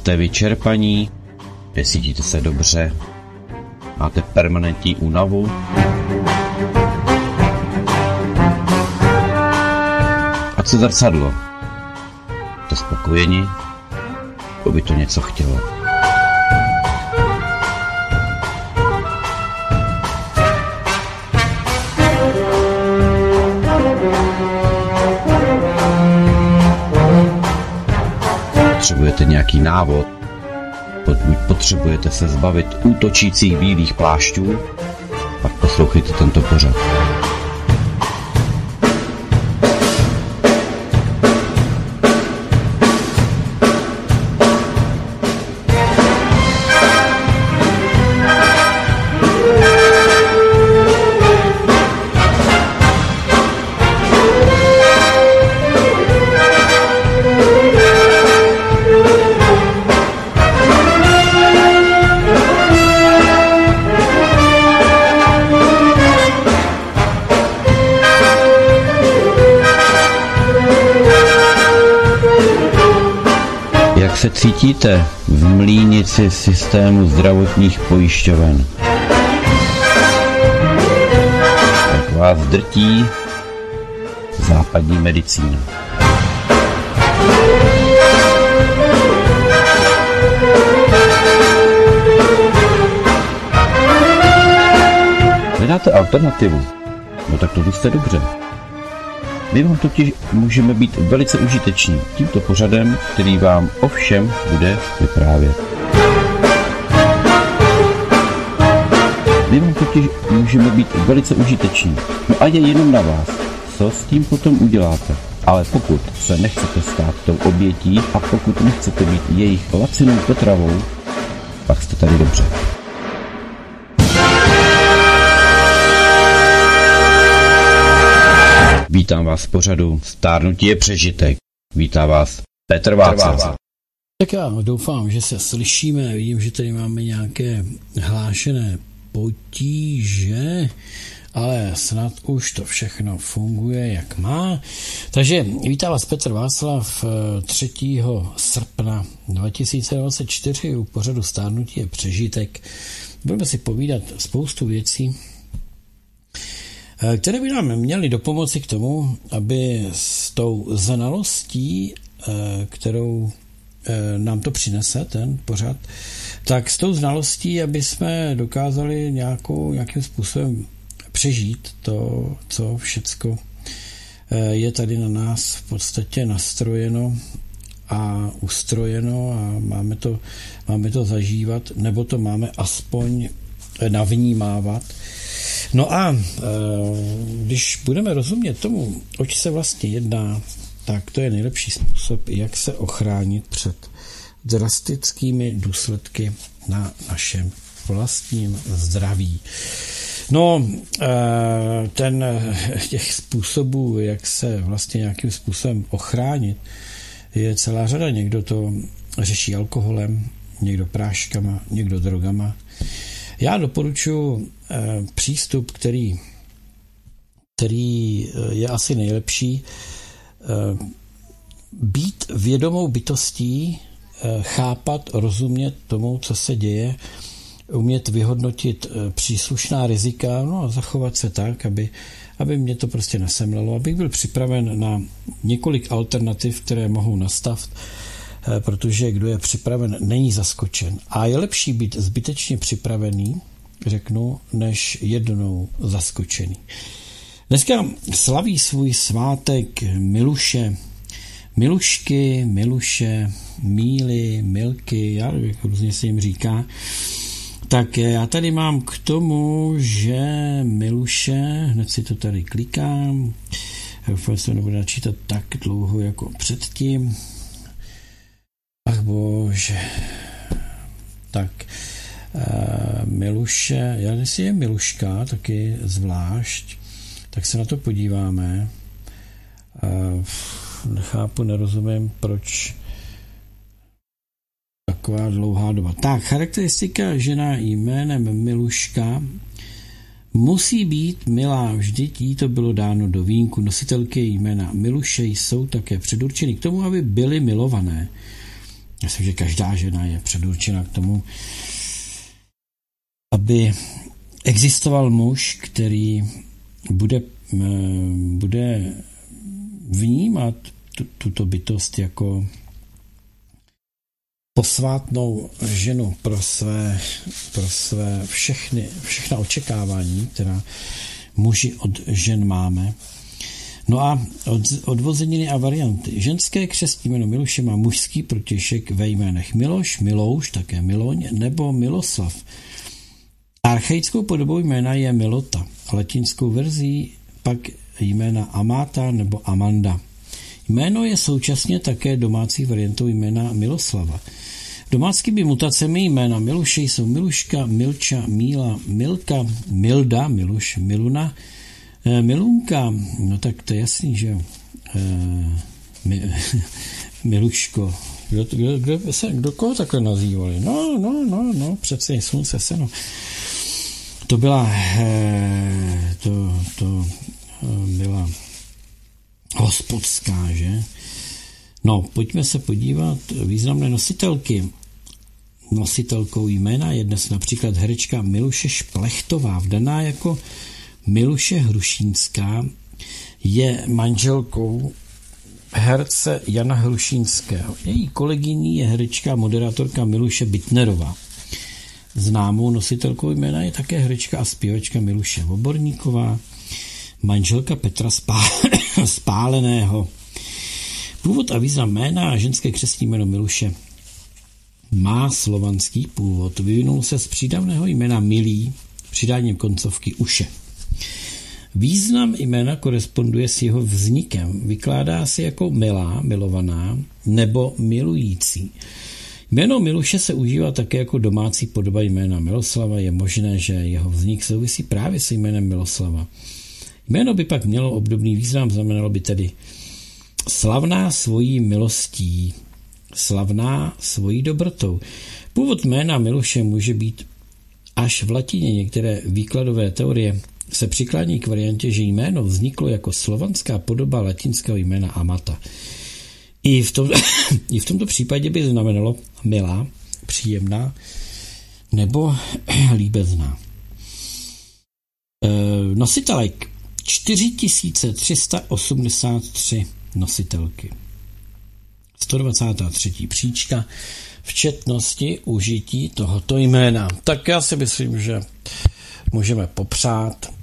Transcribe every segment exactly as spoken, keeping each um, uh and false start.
Jste vyčerpaní? Necítíte se dobře? Máte permanentní únavu? A co zrcadlo? Jste spokojeni? To by to něco chtělo. Potřebujete nějaký návod? Pokud potřebujete se zbavit útočících bílých plášťů, pak poslouchejte tento pořad. Jak se cítíte v mlýnici systému zdravotních pojišťoven? Jak vás drtí západní medicína? Hledáte alternativu? No tak to jste dobře. My vám totiž můžeme být velice užiteční tímto pořadem, který vám o všem bude vyprávět. My vám totiž můžeme být velice užiteční. No a je jenom na vás, co s tím potom uděláte. Ale pokud se nechcete stát tou obětí a pokud nechcete být jejich lacinou potravou, pak jste tady dobře. Vítám vás v pořadu Stárnutí je přežitek. Vítá vás Petr Václav. Tak já doufám, že se slyšíme. Vidím, že tady máme nějaké hlášené potíže, ale snad už to všechno funguje, jak má. Takže vítá vás Petr Václav třetího srpna dva tisíce dvacet čtyři u pořadu Stárnutí je přežitek. Budeme si povídat spoustu věcí, které by nám měly dopomoci k tomu, aby s tou znalostí, kterou nám to přinese, ten pořad, tak s tou znalostí, aby jsme dokázali nějakou, nějakým způsobem přežít to, co všecko je tady na nás v podstatě nastrojeno a ustrojeno a máme to, máme to zažívat, nebo to máme aspoň navnímávat. No a když budeme rozumět tomu, oč se vlastně jedná, tak to je nejlepší způsob, jak se ochránit před drastickými důsledky na našem vlastním zdraví. No, ten těch způsobů, jak se vlastně nějakým způsobem ochránit, je celá řada. Někdo to řeší alkoholem, někdo práškama, někdo drogama. Já doporučuji eh, přístup, který, který je asi nejlepší. Eh, být vědomou bytostí, eh, chápat, rozumět tomu, co se děje, umět vyhodnotit eh, příslušná rizika, no a zachovat se tak, aby, aby mě to prostě nesemlelo, abych byl připraven na několik alternativ, které mohou nastat, protože kdo je připraven, není zaskočen. A je lepší být zbytečně připravený, řeknu, než jednou zaskočený. Dneska slaví svůj svátek Miluše. Milušky, Miluše, Míly, Milky, já nevím, jak různě se jim říká. Tak já tady mám k tomu, že Miluše, hned si to tady klikám, doufám, že to nebude načítat tak dlouho jako předtím. Ach bože. Tak, uh, Miluše, já jestli je Miluška, taky zvlášť, tak se na to podíváme. Uh, nechápu, nerozumím, proč taková dlouhá doba. Tak, charakteristika žena jménem Miluška musí být milá, vždyť jí to bylo dáno do vínku. Nositelky jména Miluše jsou také předurčeny k tomu, aby byly milované. myslím, že každá žena je předurčena k tomu, aby existoval muž, který bude, bude vnímat tu, tuto bytost jako posvátnou ženu pro své, pro své všechny, všechna očekávání, která muži od žen máme. No a od, odvozeniny a varianty. Ženské křestní jméno Miluše má mužský protějšek ve jménech Miloš, Milouš, také Miloň nebo Miloslav. Archaickou podobou jména je Milota, latinskou verzí pak jména Amáta nebo Amanda. Jméno je současně také domácí variantou jména Miloslava. Domáckými mutacemi jména Miluše jsou Miluška, Milča, Míla, Milka, Milda, Miluš, Miluna, Milunka, no tak to je jasný, že jo. Mi, Miluško. Kdo, kdo, kdo, se, kdo koho takhle nazývali? No, no, no, no, přece slunce se, no. To byla, to, to byla hospodská, že? No, pojďme se podívat významné nositelky. Nositelkou jména je dnes například herečka Miluše Šplechtová, vdaná jako Miluše Hrušínská, je manželkou herce Jana Hrušínského. Její kolegyní je herečka a moderátorka Miluše Bittnerová. Známou nositelkou jména je také herečka a zpěvačka Miluše Voborníková, manželka Petra Spá- Spáleného. Původ a význam jména a ženské křestní jméno Miluše má slovanský původ. Vyvinul se z přídavného jména Milý přidáním koncovky uše. Význam jména koresponduje s jeho vznikem. Vykládá se jako milá, milovaná nebo milující. Jméno Miluše se užívá také jako domácí podoba jména Miloslava. Je možné, že jeho vznik souvisí právě s jménem Miloslava. Jméno by pak mělo obdobný význam, znamenalo by tedy slavná svojí milostí, slavná svojí dobrotou. Původ jména Miluše může být až v latině. Některé výkladové teorie se přiklání k variantě, že jméno vzniklo jako slovanská podoba latinského jména Amata. I v, tom, I v tomto případě by znamenalo milá, příjemná nebo líbezná. E, nositelek čtyři tisíce tři sta osmdesát tři nositelky. sto dvacátá třetí příčka v četnosti užití tohoto jména. Tak já si myslím, že můžeme popřát.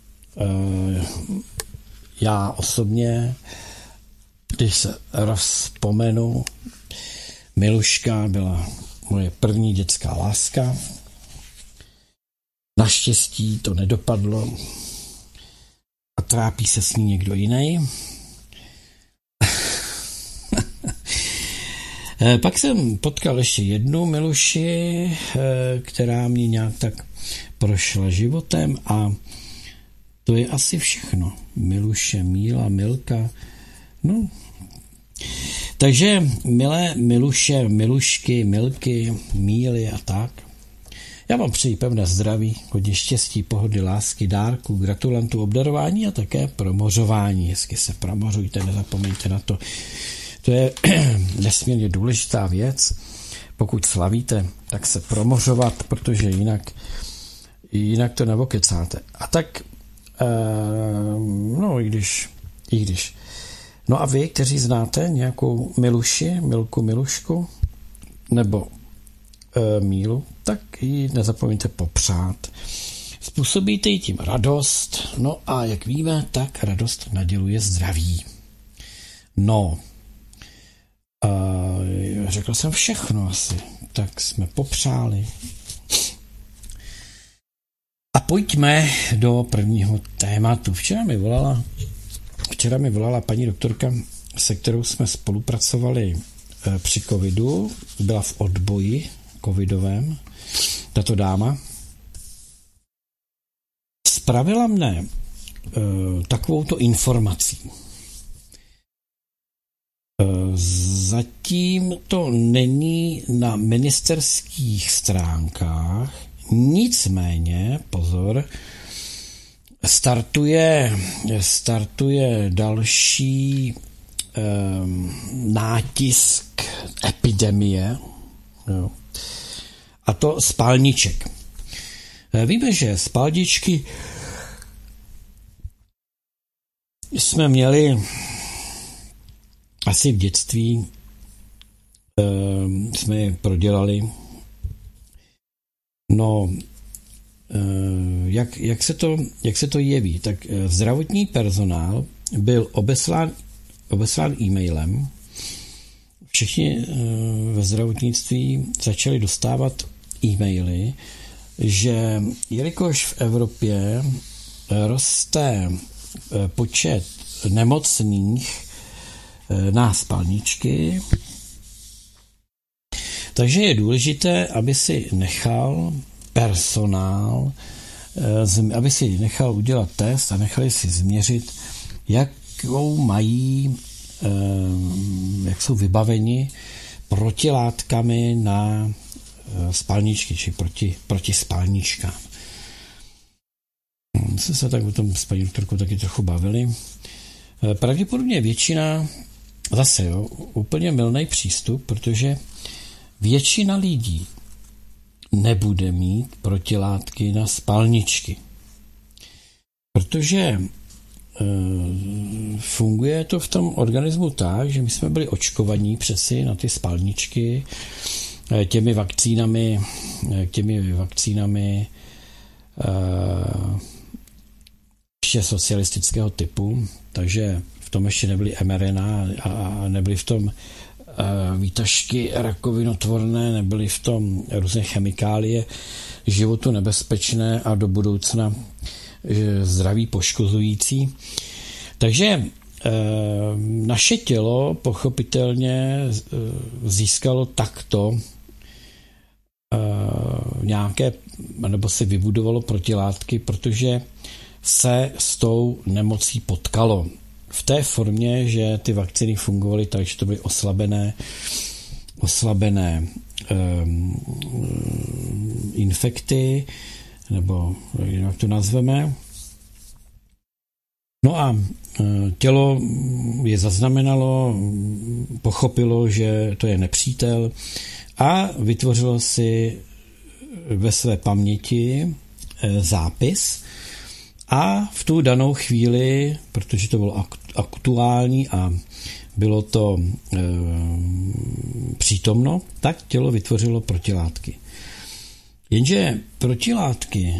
Já osobně, když se rozpomenu, Miluška byla moje první dětská láska. Naštěstí to nedopadlo a trápí se s ní někdo jiný. Pak jsem potkal ještě jednu Miluši, která mě nějak tak prošla životem a to je asi všechno. Miluše, Míla, Milka, no. Takže milé Miluše, Milušky, Milky, Míly a tak. Já vám přeji pevné zdraví, hodně štěstí, pohody, lásky, dárku, gratulantů, obdarování a také promořování. Hezky se promořujte, nezapomeňte na to. To je nesmírně důležitá věc. Pokud slavíte, tak se promořovat, protože jinak, jinak to nevokecáte. A tak, e, no i když, i když. No a vy, kteří znáte nějakou Miluši, Milku, Milušku, nebo e, Mílu, tak ji nezapomeňte popřát. Způsobíte jí tím radost, no a jak víme, tak radost naděluje zdraví. No, Uh, řekl jsem všechno asi, tak jsme popřáli. A pojďme do prvního tématu. Včera mi volala, včera mi volala paní doktorka, se kterou jsme spolupracovali uh, při covidu, byla v odboji covidovém, tato dáma. Spravila mne uh, takovouto informací. Zatím to není na ministerských stránkách, nicméně, pozor, startuje, startuje další nátisk epidemie, jo, a to spalniček. Víme, že spalničky jsme měli asi v dětství, jsme je prodělali. No, jak, jak, se to, jak se to jeví? Tak zdravotní personál byl obeslán, obeslán e-mailem. Všichni ve zdravotnictví začali dostávat e-maily, že jelikož v Evropě roste počet nemocných na spalničky, takže je důležité, aby si nechal personál, aby si nechal udělat test a nechali si změřit, jakou mají, jak jsou vybaveni protilátkami na spalničky, či proti, proti spalničkám. My jsme se tak o tom s paní doktorkou taky trochu bavili. Pravděpodobně většina, zase jo, úplně mylný přístup, protože většina lidí nebude mít protilátky na spalničky. Protože e, funguje to v tom organismu tak, že my jsme byli očkovaní přeci na ty spalničky e, těmi vakcínami, e, těmi vakcínami e, ještě socialistického typu, takže v tom ještě nebyly em er en á a nebyly v tom výtažky rakovinotvorné, nebyly v tom různé chemikálie, životu nebezpečné a do budoucna zdraví poškozující. Takže naše tělo pochopitelně získalo takto nějaké, nebo se vybudovalo protilátky, protože se s tou nemocí potkalo. V té formě, že ty vakcíny fungovaly tak, že to byly oslabené, oslabené um, infekty, nebo jak to nazveme. No a tělo je zaznamenalo, pochopilo, že to je nepřítel a vytvořilo si ve své paměti zápis a v tu danou chvíli, protože to bylo aktuální a bylo to e, přítomno, tak tělo vytvořilo protilátky. Jenže protilátky e,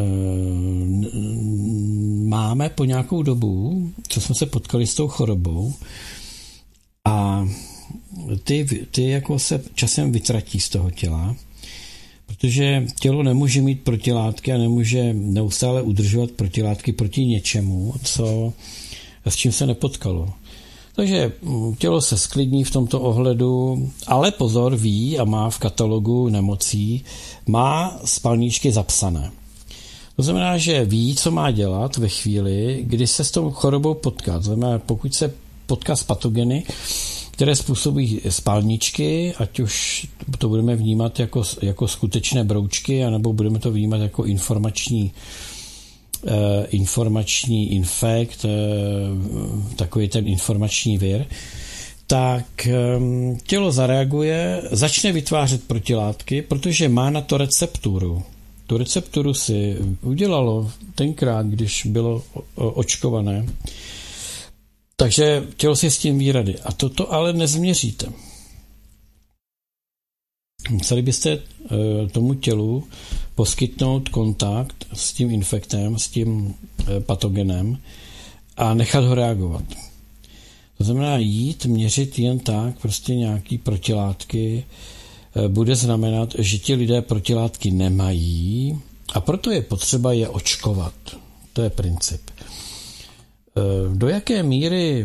máme po nějakou dobu, co jsme se potkali s tou chorobou, a ty, ty jako se časem vytratí z toho těla, protože tělo nemůže mít protilátky a nemůže neustále udržovat protilátky proti něčemu, co, s čím se nepotkalo. Takže tělo se sklidní v tomto ohledu, ale pozor, ví a má v katalogu nemocí, má spalničky zapsané. To znamená, že ví, co má dělat ve chvíli, kdy se s tou chorobou potká. To znamená, pokud se potká s patogeny, které způsobí spalničky, ať už to budeme vnímat jako, jako skutečné broučky, anebo budeme to vnímat jako informační, eh, informační infekt, eh, takový ten informační vir, tak eh, tělo zareaguje, začne vytvářet protilátky, protože má na to recepturu. Tu recepturu si udělalo tenkrát, když bylo očkované. Takže tělo si s tím ví rady. A toto ale nezměříte. Museli byste tomu tělu poskytnout kontakt s tím infektem, s tím patogenem a nechat ho reagovat. To znamená jít, měřit jen tak, prostě nějaký protilátky, bude znamenat, že ti lidé protilátky nemají a proto je potřeba je očkovat. To je princip. Do jaké míry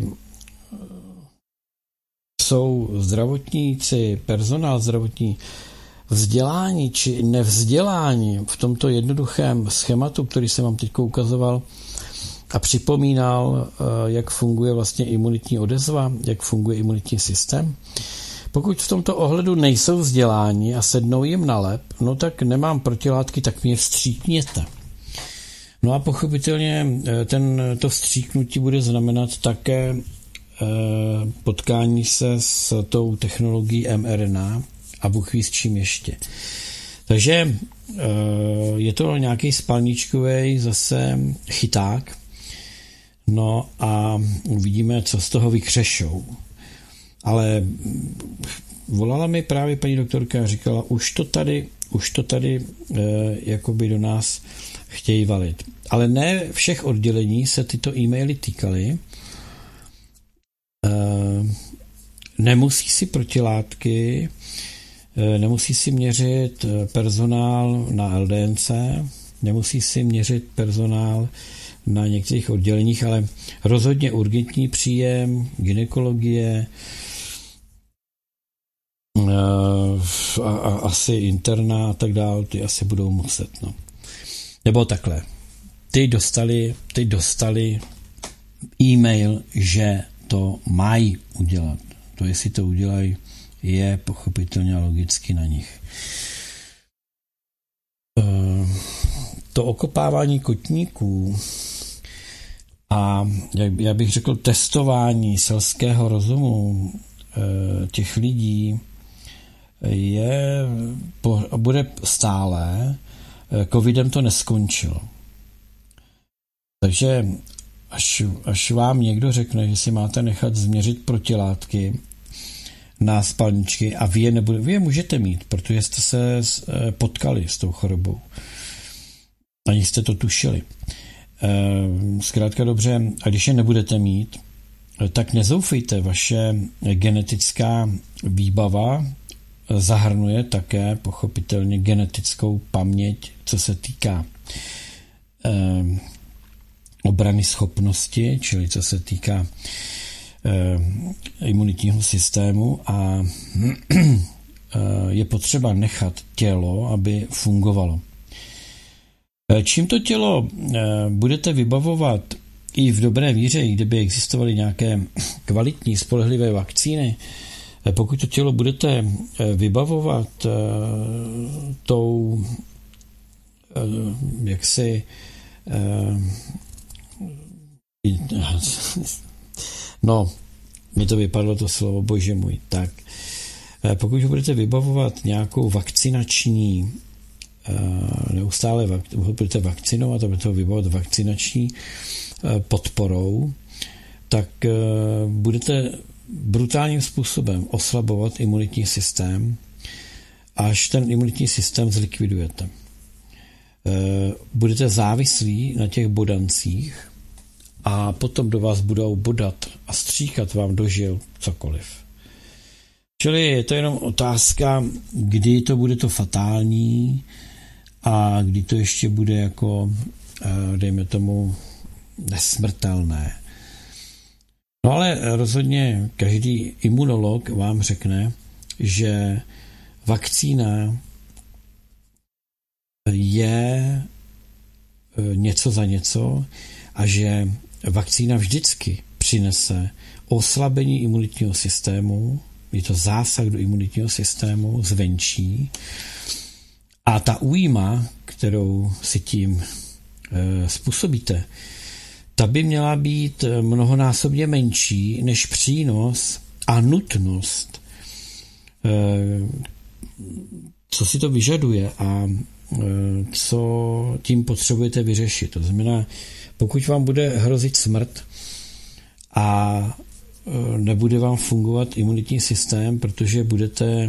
jsou zdravotníci, personál zdravotní vzdělání či nevzdělání v tomto jednoduchém schématu, který jsem vám teď ukazoval a připomínal, jak funguje vlastně imunitní odezva, jak funguje imunitní systém. Pokud v tomto ohledu nejsou vzdělání a sednou jim na lep, no tak nemám protilátky, tak mě vstříkněte. No a pochopitelně ten, to vstříknutí bude znamenat také potkání se s tou technologií em er en á a Bůh ví s čím ještě. Takže je to nějaký spalničkový zase chyták, no a uvidíme, co z toho vykřešou. Ale volala mi právě paní doktorka a říkala, už to tady, už to tady e, jakoby do nás chtějí valit. Ale ne všech oddělení se tyto e-maily týkaly. E, nemusí si protilátky, e, nemusí si měřit personál na el dé en cé, nemusí si měřit personál na některých odděleních, ale rozhodně urgentní příjem, gynekologie, a, a asi interna a tak dále, ty asi budou muset. No. Nebo takhle. Ty dostali, ty dostali e-mail, že to mají udělat. To, jestli to udělají, je pochopitelně logicky na nich. To okopávání kotníků a já bych řekl testování selského rozumu těch lidí je, bude stále, covidem to neskončilo. Takže až, až vám někdo řekne, že si máte nechat změřit protilátky na spalničky a vy je, nebude, vy je můžete mít, protože jste se potkali s tou chorobou. Ani jste to tušili. Zkrátka dobře, a když je nebudete mít, tak nezoufejte, vaše genetická výbava zahrnuje také pochopitelně genetickou paměť, co se týká eh, obrany schopnosti, čili co se týká eh, imunitního systému a eh, je potřeba nechat tělo, aby fungovalo. Čím to tělo eh, budete vybavovat i v dobré víře, kdyby existovaly nějaké kvalitní, spolehlivé vakcíny, pokud to tělo budete vybavovat tou jaksi no, mi to vypadlo to slovo, bože můj, tak pokud ho budete vybavovat nějakou vakcinační neustále budete vakcinovat a budete ho vybavovat vakcinační podporou, tak budete brutálním způsobem oslabovat imunitní systém, až ten imunitní systém zlikvidujete. Budete závislí na těch bodancích a potom do vás budou bodat a stříkat vám do žil cokoliv. Čili je to jenom otázka, kdy to bude to fatální a kdy to ještě bude jako, dejme tomu, nesmrtelné. No ale rozhodně každý imunolog vám řekne, že vakcína je něco za něco a že vakcína vždycky přinese oslabení imunitního systému, je to zásah do imunitního systému zvenčí a ta újma, kterou si tím e, způsobíte, ta by měla být mnohonásobně menší než přínos a nutnost, co si to vyžaduje a co tím potřebujete vyřešit. To znamená, pokud vám bude hrozit smrt a nebude vám fungovat imunitní systém, protože budete,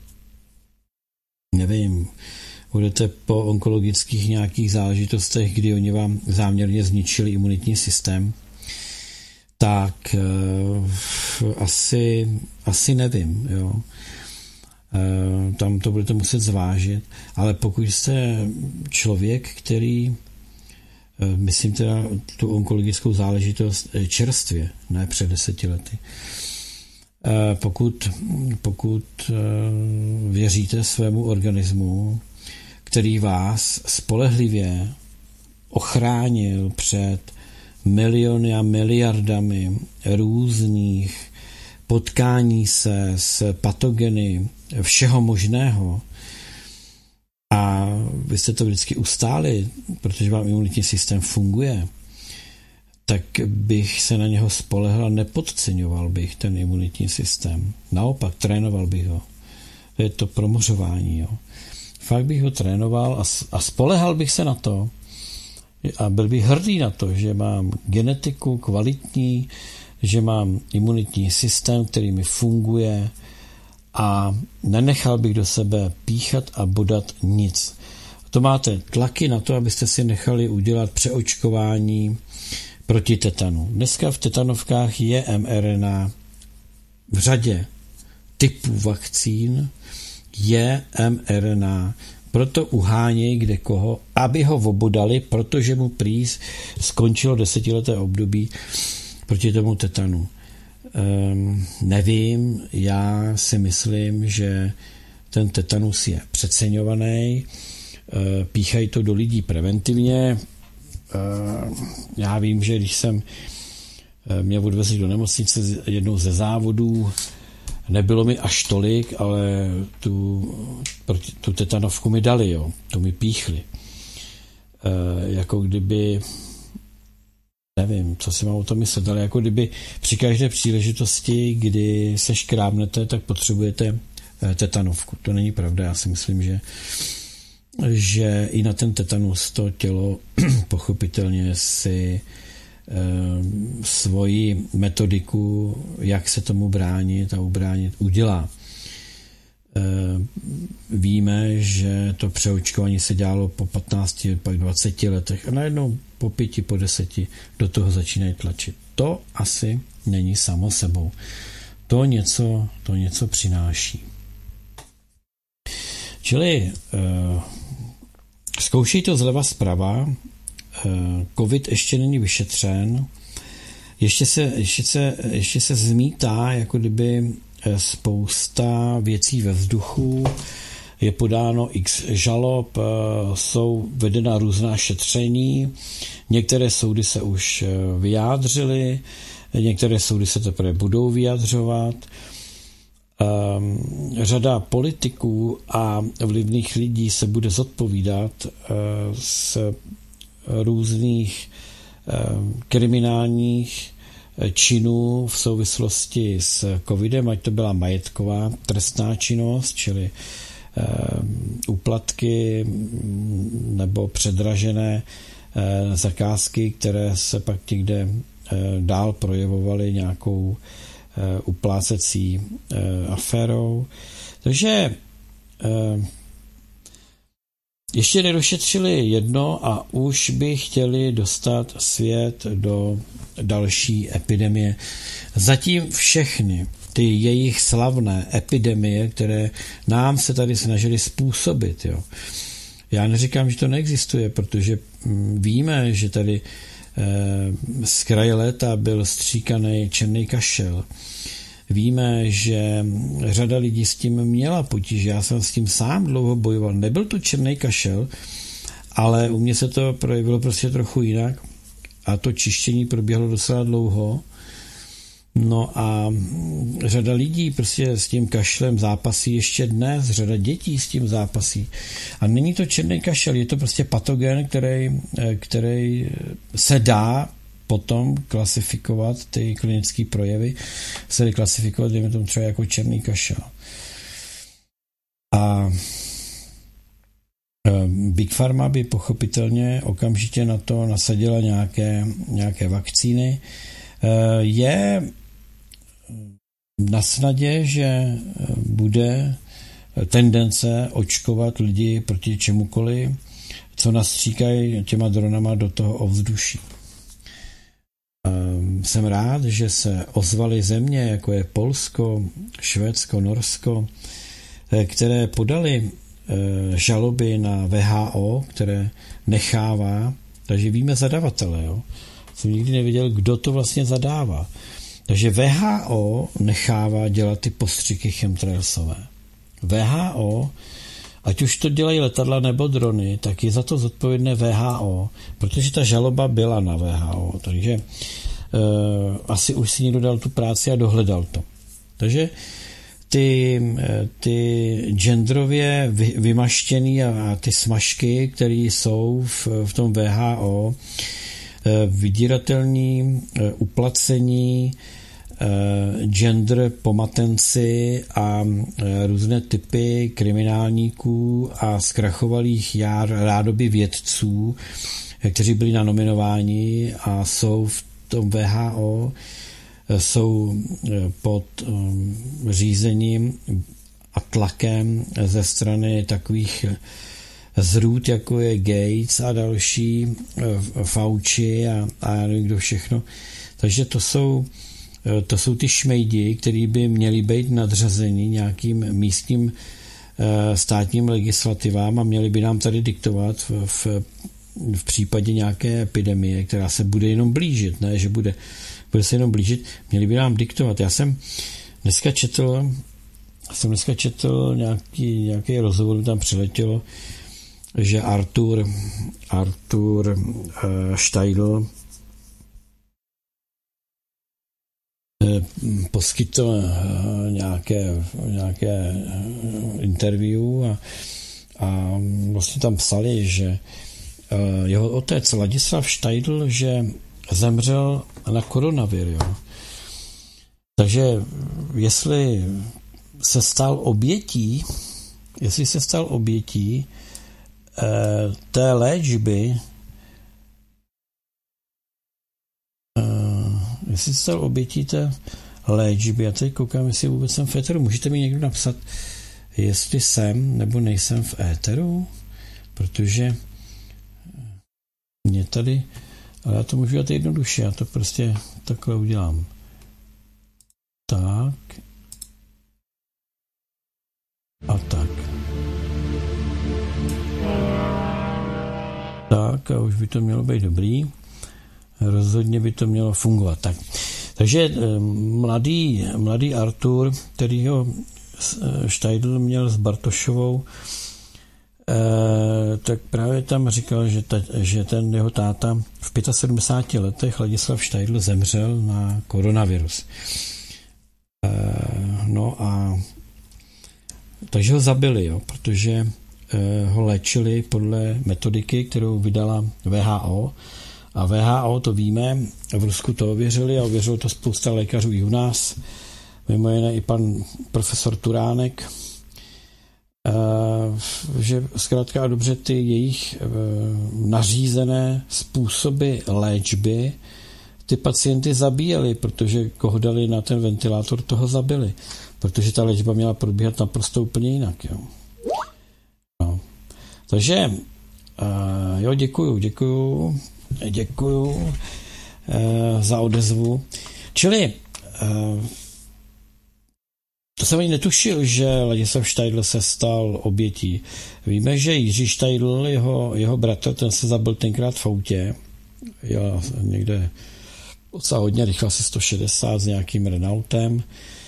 nevím, budete po onkologických nějakých záležitostech, kdy oni vám záměrně zničili imunitní systém, tak uh, asi, asi nevím, jo. Uh, tam to budete muset zvážit, ale pokud jste člověk, který, uh, myslím teda tu onkologickou záležitost čerstvě, ne před deseti lety, uh, pokud, pokud uh, věříte svému organismu, který vás spolehlivě ochránil před miliony a miliardami různých potkání se s patogeny všeho možného a vy jste to vždycky ustáli, protože vám imunitní systém funguje, tak bych se na něho spolehl a nepodceňoval bych ten imunitní systém. Naopak, trénoval bych ho. To je to promořování. Jo. Fakt bych ho trénoval a, a spolehal bych se na to a byl bych hrdý na to, že mám genetiku kvalitní, že mám imunitní systém, který mi funguje a nenechal bych do sebe píchat a bodat nic. To máte tlaky na to, abyste si nechali udělat přeočkování proti tetanu. Dneska v tetanovkách je mRNA v řadě typů vakcín, je mRNA, proto uhánějí kde koho, aby ho obodali, protože mu prý skončilo desetileté období proti tomu tetanu. Ehm, nevím, já si myslím, že ten tetanus je přeceňovaný, ehm, píchají to do lidí preventivně. Ehm, já vím, že když jsem mě odvezli do nemocnice jednou ze závodů, nebylo mi až tolik, ale tu, tu tetanovku mi dali, jo. To mi píchli. E, jako kdyby, nevím, co si mám o tom myslet, ale jako kdyby při každé příležitosti, kdy se škrábnete, tak potřebujete tetanovku. To není pravda, já si myslím, že, že i na ten tetanus to tělo pochopitelně si svoji metodiku, jak se tomu bránit a ubránit, udělá. Víme, že to přeočkování se dělalo po patnácti, pak dvaceti letech a najednou po pěti, po deseti do toho začínají tlačit. To asi není samo sebou. To něco, to něco přináší. Čili zkoušej to zleva zprava. Covid ještě není vyšetřen, ještě se, ještě se, ještě se zmítá jako kdyby spousta věcí ve vzduchu, je podáno x žalob, jsou vedena různá šetření, některé soudy se už vyjádřily, některé soudy se teprve budou vyjadřovat. Řada politiků a vlivných lidí se bude zodpovídat z různých kriminálních činů v souvislosti s covidem, ať to byla majetková trestná činnost, čili úplatky nebo předražené zakázky, které se pak někde dál projevovaly nějakou uplácecí aférou. Takže ještě nedošetřili jedno a už by chtěli dostat svět do další epidemie. Zatím všechny ty jejich slavné epidemie, které nám se tady snažili způsobit. Jo. Já neříkám, že to neexistuje, protože víme, že tady z kraje léta byl stříkaný černý kašel. Víme, že řada lidí s tím měla potíže. Já jsem s tím sám dlouho bojoval. Nebyl to černý kašel, ale u mě se to projevilo prostě trochu jinak a to čištění proběhlo docela dlouho. No a řada lidí prostě s tím kašlem zápasí ještě dnes, řada dětí s tím zápasí. A není to černý kašel, je to prostě patogen, který, který se dá potom klasifikovat, ty klinické projevy se dají klasifikovat, dejme tomu třeba jako černý kašel. A Big Pharma by pochopitelně okamžitě na to nasadila nějaké, nějaké vakcíny. Je na snadě, že bude tendence očkovat lidi proti čemukoliv, co nastříkají těma dronama do toho ovzduší. Jsem rád, že se ozvaly země, jako je Polsko, Švédsko, Norsko, které podali žaloby na W H O, které nechává, takže víme zadavatele. Jo? Jsem nikdy nevěděl, kdo to vlastně zadává. Takže W H O nechává dělat ty postřiky chemtrailsové. W H O, ať už to dělají letadla nebo drony, tak je za to zodpovědné W H O, protože ta žaloba byla na W H O, takže e, asi už si někdo dal tu práci a dohledal to. Takže ty, ty genderově vy, vymaštěný a, a ty smažky, které jsou v, v tom W H O, vydíratelní, uplacení, gender pomatenci a různé typy kriminálníků a zkrachovalých rádoby vědců, kteří byli nanominováni a jsou v tom V H O, jsou pod řízením a tlakem ze strany takových zrůd, jako je Gates a další, Fauci a, a já nevím, kdo všechno. Takže to jsou, to jsou ty šmejdi, který by měli být nadřazeni nějakým místním státním legislativám a měli by nám tady diktovat v, v, v případě nějaké epidemie, která se bude jenom blížit, ne, že bude, bude se jenom blížit, měli by nám diktovat. Já jsem dneska četl, jsem dneska četl nějaký, nějaký rozhovor, tam přiletělo, že Artur, Artur uh, Steidl poskytl uh, nějaké, nějaké interview a, a vlastně tam psali, že uh, jeho otec Ladislav Steidl, že zemřel na koronavir. Jo. Takže jestli se stal obětí, jestli se stal obětí té léčby, jestli se stal obětí té léčby, já teď koukám, jestli vůbec jsem v éteru, můžete mi někdo napsat, jestli jsem nebo nejsem v éteru, protože mě tady, ale já to můžu dělat jednoduše, já to prostě takhle udělám. Tak. A tak. Tak a už by to mělo být dobrý. Rozhodně by to mělo fungovat. Tak. Takže mladý, mladý Artur, který ho Steidl měl s Bartošovou, eh, tak právě tam říkal, že, ta, že ten jeho táta v sedmdesáti pěti letech Ladislav Steidl zemřel na koronavirus. Eh, no a takže ho zabili, jo, protože ho léčili podle metodiky, kterou vydala V H O. A V H O, to víme, v Rusku to ověřili a ověřilo to spousta lékařů i u nás. Mimo jiné i pan profesor Turánek, že zkrátka a dobře ty jejich nařízené způsoby léčby ty pacienty zabíjeli, protože koho dali na ten ventilátor, toho zabili. Protože ta léčba měla probíhat naprosto úplně jinak. Jo. No. Takže uh, jo, děkuju, děkuju, děkuju uh, za odezvu. Čili uh, to jsem ani netušil, že Ladislav Steidl se stal obětí. Víme, že Jiří Steidl, jeho, jeho bratr, ten se zabil tenkrát v autě. Jo, někde docela hodně rychle, asi sto šedesát s nějakým Renaultem.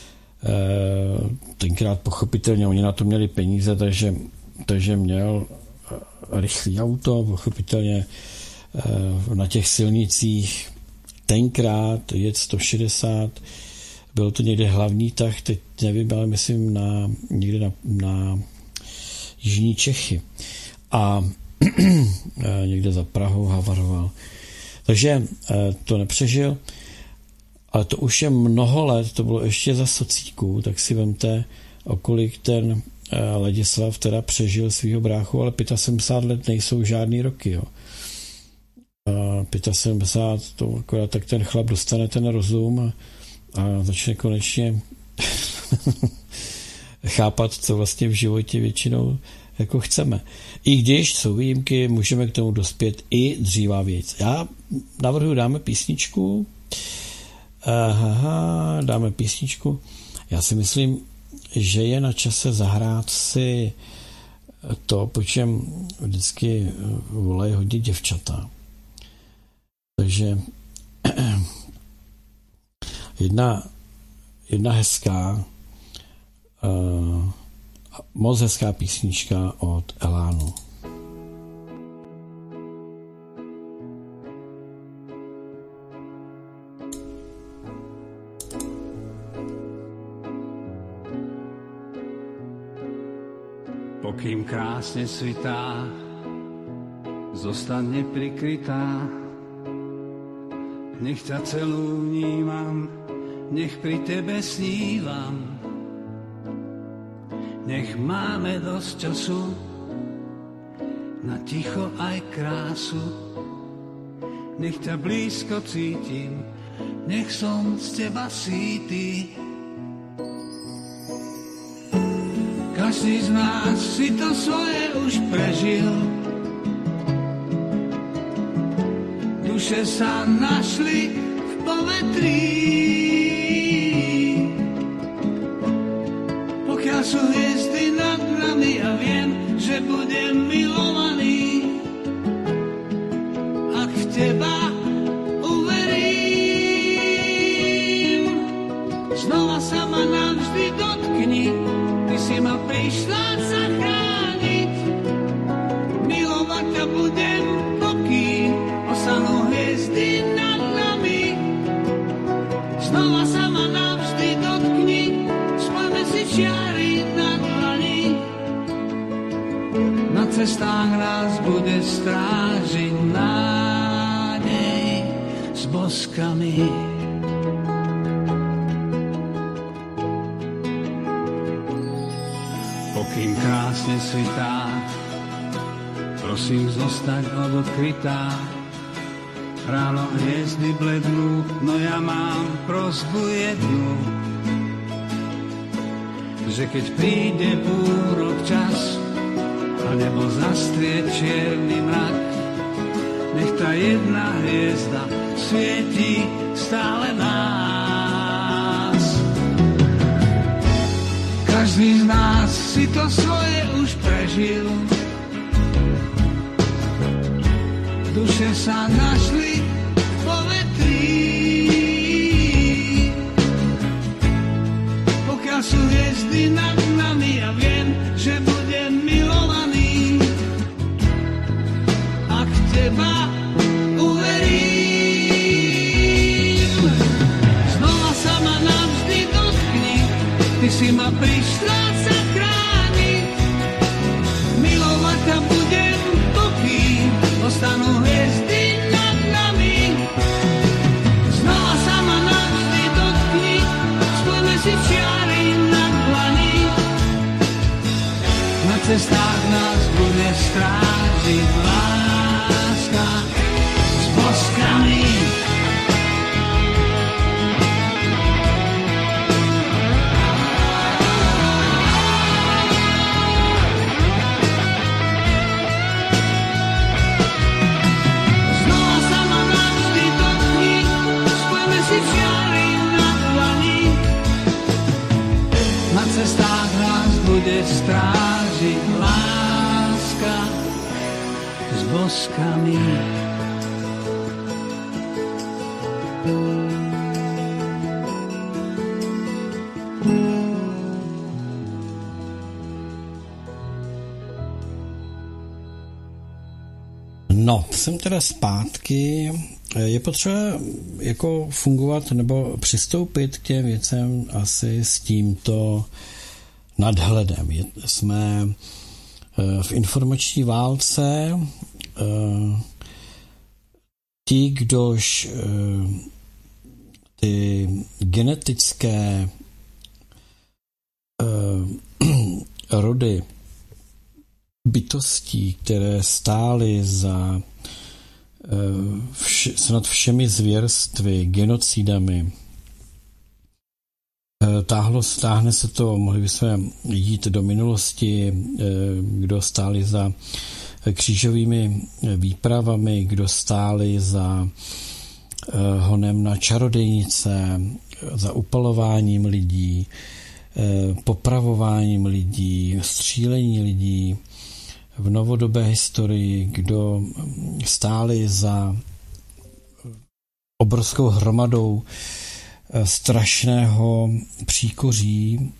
Tenkrát pochopitelně oni na to měli peníze, takže, takže měl rychlý auto, pochopitelně na těch silnicích tenkrát jet sto šedesát, bylo to někde hlavní tah, teď nevím, ale myslím na, někde na, na jižní Čechy a někde za Prahou havaroval. Takže to nepřežil. Ale to už je mnoho let, to bylo ještě za socíků, tak si vemte, o kolik ten Ladislav teda přežil svýho bráchu, ale sedmdesát pět let nejsou žádný roky. Jo. sedmdesát pět, to akorát tak ten chlap dostane ten rozum a, a začne konečně chápat, co vlastně v životě většinou jako chceme. I když jsou výjimky, můžeme k tomu dospět i dřívavějc. Já navrhuji, dáme písničku, Aha, dáme písničku. Já si myslím, že je na čase zahrát si to, po čem vždycky volají hodně děvčata. Takže jedna, jedna hezká, uh, moc hezká písnička od Elánu. Pokým krásne svitá, zostane prikrytá nech ťa celú vnímam, nech pri tebe snívam. Nech máme dosť času na ticho aj krásu. Nech ťa blízko cítim, nech som z teba sýty. Každý z nás si to svoje už prežil. Duše sa našli v povetrí. Pokiaľ sú hviezdy nad nami a viem, že budem milovaný, ak v teba uverím, znova sa ma navždy dotkni, ty si ma prišla zachrániť. Milovať ťa budem, pokým ostanú hviezdy nad nami. Znova sa ma navždy dotkni, spojme si čiary na dlani. Na cestách nás bude strážiť nádej s boskami. Pokým krásne svitá, prosím zostať odkrytá. Ráno hviezdy blednú, no ja mám prosbu jednu, že keď príde búrok čas a nebo zastrie čierny mrak, nech tá jedna hviezda svieti stále nás. Každý z nás si to svoje už prežil. Duše sa našli v povetrí. Pokiaľ sú hviezdy nad nami a viem, že budem milovaný, ak teba uverím, znova sa ma navždy dotkni, ty si ma prišla zachrániť. Milovať ťa budem, pokým ostanú hviezdy nad nami. Znova sa ma navždy dotkni, spojme si čiary na dlani. Na cestách nás bude strážiť láska s boskami. Na cestách nás bude strážiť láska s boskami. No, jsem teda zpátky. Je potřeba jako fungovat nebo přistoupit k těm věcem asi s tímto nadhledem. Jsme v informační válce. Ti, kdož ty genetické rody bytostí, které stály za vš- snad všemi zvěrstvy, genocidami. Táhlo, stáhne se to, mohli bychom jít do minulosti, kdo stáli za křížovými výpravami, kdo stáli za honem na čarodejnice, za upalováním lidí, popravováním lidí, střílení lidí, v novodobé historii, kdo stáli za obrovskou hromadou strašného příkoří,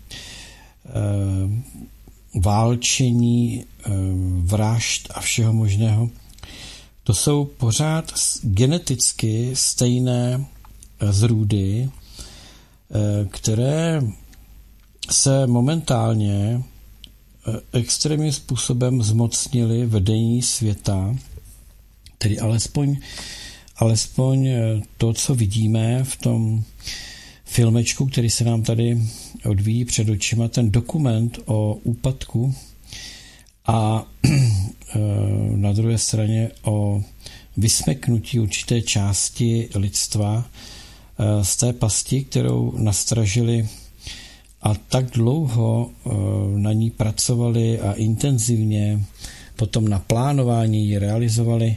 válčení, vražd a všeho možného. To jsou pořád geneticky stejné zrůdy, které se momentálně extrémním způsobem zmocnili vedení světa, tedy alespoň, alespoň to, co vidíme v tom filmečku, který se nám tady odvíjí před očima, ten dokument o úpadku a na druhé straně o vysmeknutí určité části lidstva z té pasti, kterou nastražili a tak dlouho na ní pracovali a intenzivně potom na plánování ji realizovali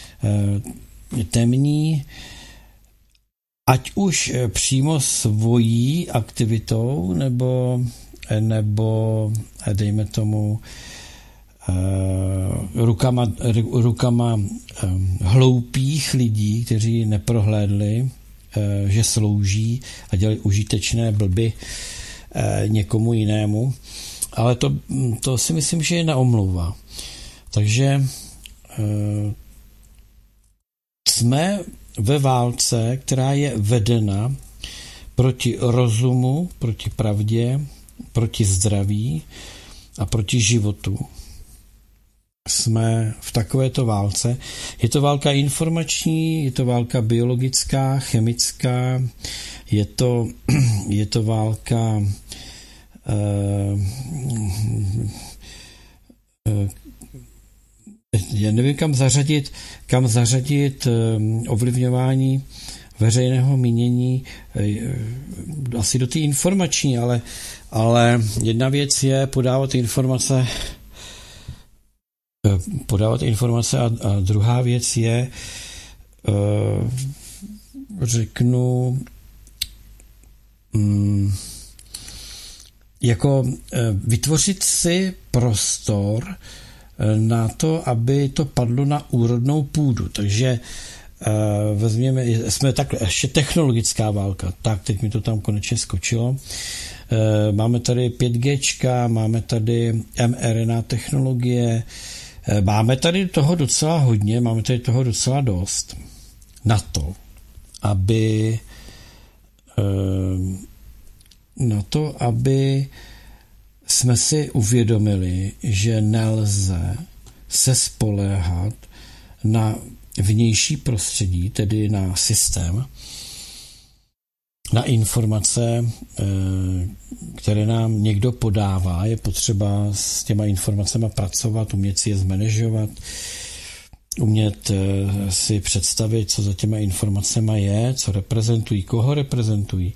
temní, ať už přímo svojí aktivitou, nebo, nebo dejme tomu rukama, rukama hloupých lidí, kteří neprohlédli, že slouží a dělali užitečné blby někomu jinému. Ale to, to si myslím, že je neomlouva. Takže jsme ve válce, která je vedena proti rozumu, proti pravdě, proti zdraví a proti životu. Jsme v takovéto válce. Je to válka informační, je to válka biologická, chemická, je to, je to válka uh, uh, já nevím, kam zařadit, kam zařadit ovlivňování veřejného mínění, asi do té informační, ale, ale jedna věc je podávat informace podávat informace a, a druhá věc je řeknu jako vytvořit si prostor na to, aby to padlo na úrodnou půdu. Takže uh, vezměme, jsme takhle, ještě technologická válka, tak teď mi to tam konečně skočilo. Uh, máme tady pět G, máme tady mRNA technologie, uh, máme tady toho docela hodně, máme tady toho docela dost na to, aby uh, na to, aby jsme si uvědomili, že nelze se spoléhat na vnější prostředí, tedy na systém, na informace, které nám někdo podává. Je potřeba s těma informacemi pracovat, umět si je zmanéžovat, umět si představit, co za těma informacemi je, co reprezentují, koho reprezentují.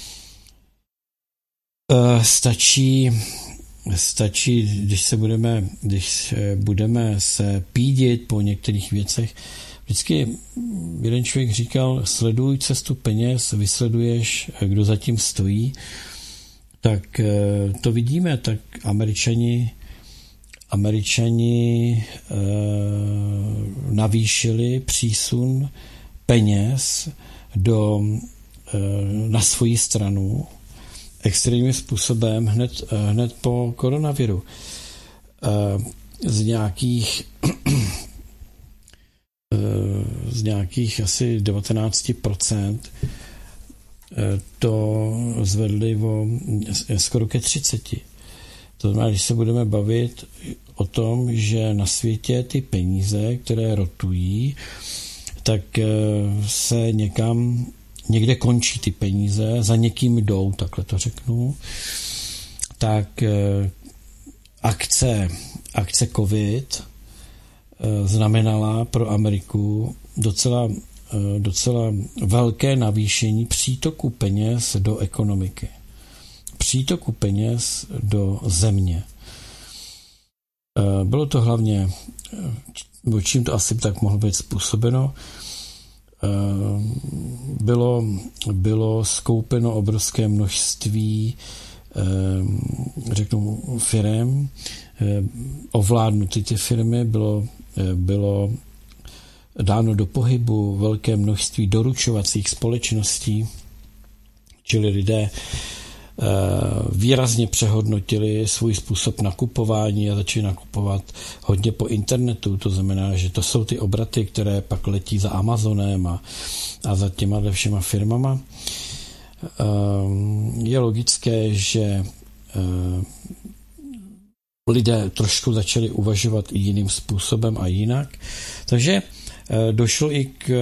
Stačí, stačí, když se budeme, když budeme se pídit po některých věcech. Vždycky jeden člověk říkal, sleduj cestu peněz, vysleduješ, kdo zatím stojí. Tak to vidíme, tak Američani, Američani eh, navýšili přísun peněz do, eh, na svoji stranu extrémním způsobem hned, hned po koronaviru. Z nějakých z nějakých asi devatenáct procent to zvedli o skoro ke třiceti. To znamená, když se budeme bavit o tom, že na světě ty peníze, které rotují, tak se někam někde končí ty peníze, za někým jdou, takhle to řeknu, tak akce, akce COVID znamenala pro Ameriku docela, docela velké navýšení přítoku peněz do ekonomiky. Přítoku peněz do země. Bylo to hlavně, čím to asi tak mohlo být způsobeno, Bylo, bylo skoupeno obrovské množství řeknu firem, ovládnuty ty firmy, bylo, bylo dáno do pohybu velké množství doručovacích společností, čili lidé výrazně přehodnotili svůj způsob nakupování a začali nakupovat hodně po internetu. To znamená, že to jsou ty obraty, které pak letí za Amazonem a, a za těma všema firmama. Je logické, že lidé trošku začali uvažovat i jiným způsobem a jinak. Takže Došlo i k,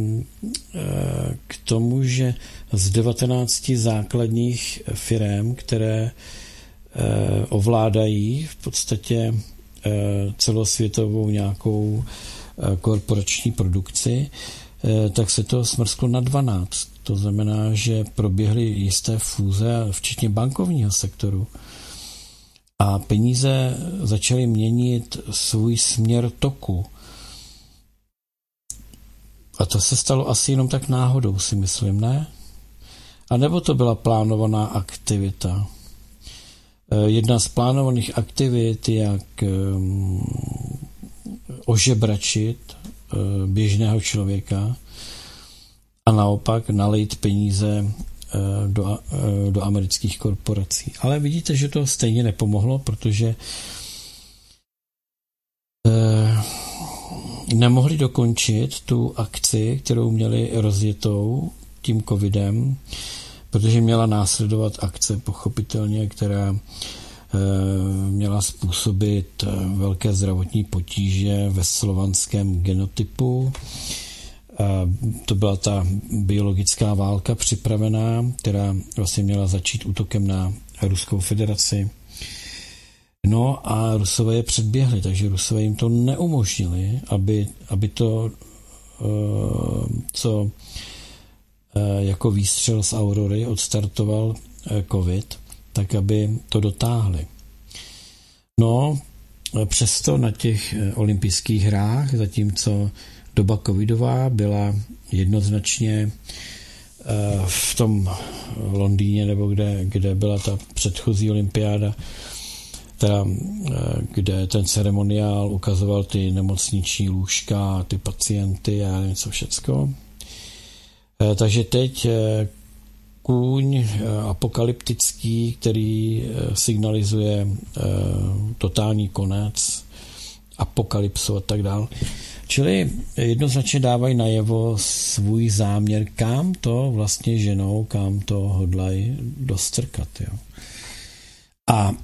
k tomu, že z devatenácti základních firem, které ovládají v podstatě celosvětovou nějakou korporační produkci, tak se to smrsklo na dvanáct. To znamená, že proběhly jisté fúze, včetně bankovního sektoru. A peníze začaly měnit svůj směr toku. A to se stalo asi jenom tak náhodou, si myslím, ne? A nebo to byla plánovaná aktivita? Jedna z plánovaných aktivit, jak ožebračit běžného člověka a naopak nalejt peníze do, do amerických korporací. Ale vidíte, že to stejně nepomohlo, protože nemohli dokončit tu akci, kterou měli rozjetou tím covidem, protože měla následovat akce pochopitelně, která měla způsobit velké zdravotní potíže ve slovanském genotypu. To byla ta biologická válka připravená, která vlastně měla začít útokem na Ruskou federaci. No a Rusové je předběhli, takže Rusové jim to neumožnili, aby, aby to, co jako výstřel z Aurory odstartoval covid, tak aby to dotáhli. No, přesto na těch olympijských hrách, zatímco doba covidová byla jednoznačně v tom Londýně, nebo kde, kde byla ta předchozí olympiáda, teda, kde ten ceremoniál ukazoval ty nemocniční lůžka, ty pacienty a něco všecko. Takže teď kůň apokalyptický, který signalizuje totální konec, apokalypsu a tak dál. Čili jednoznačně dávají najevo svůj záměr, kam to vlastně ženou, kam to hodlají dostrkat. Jo. A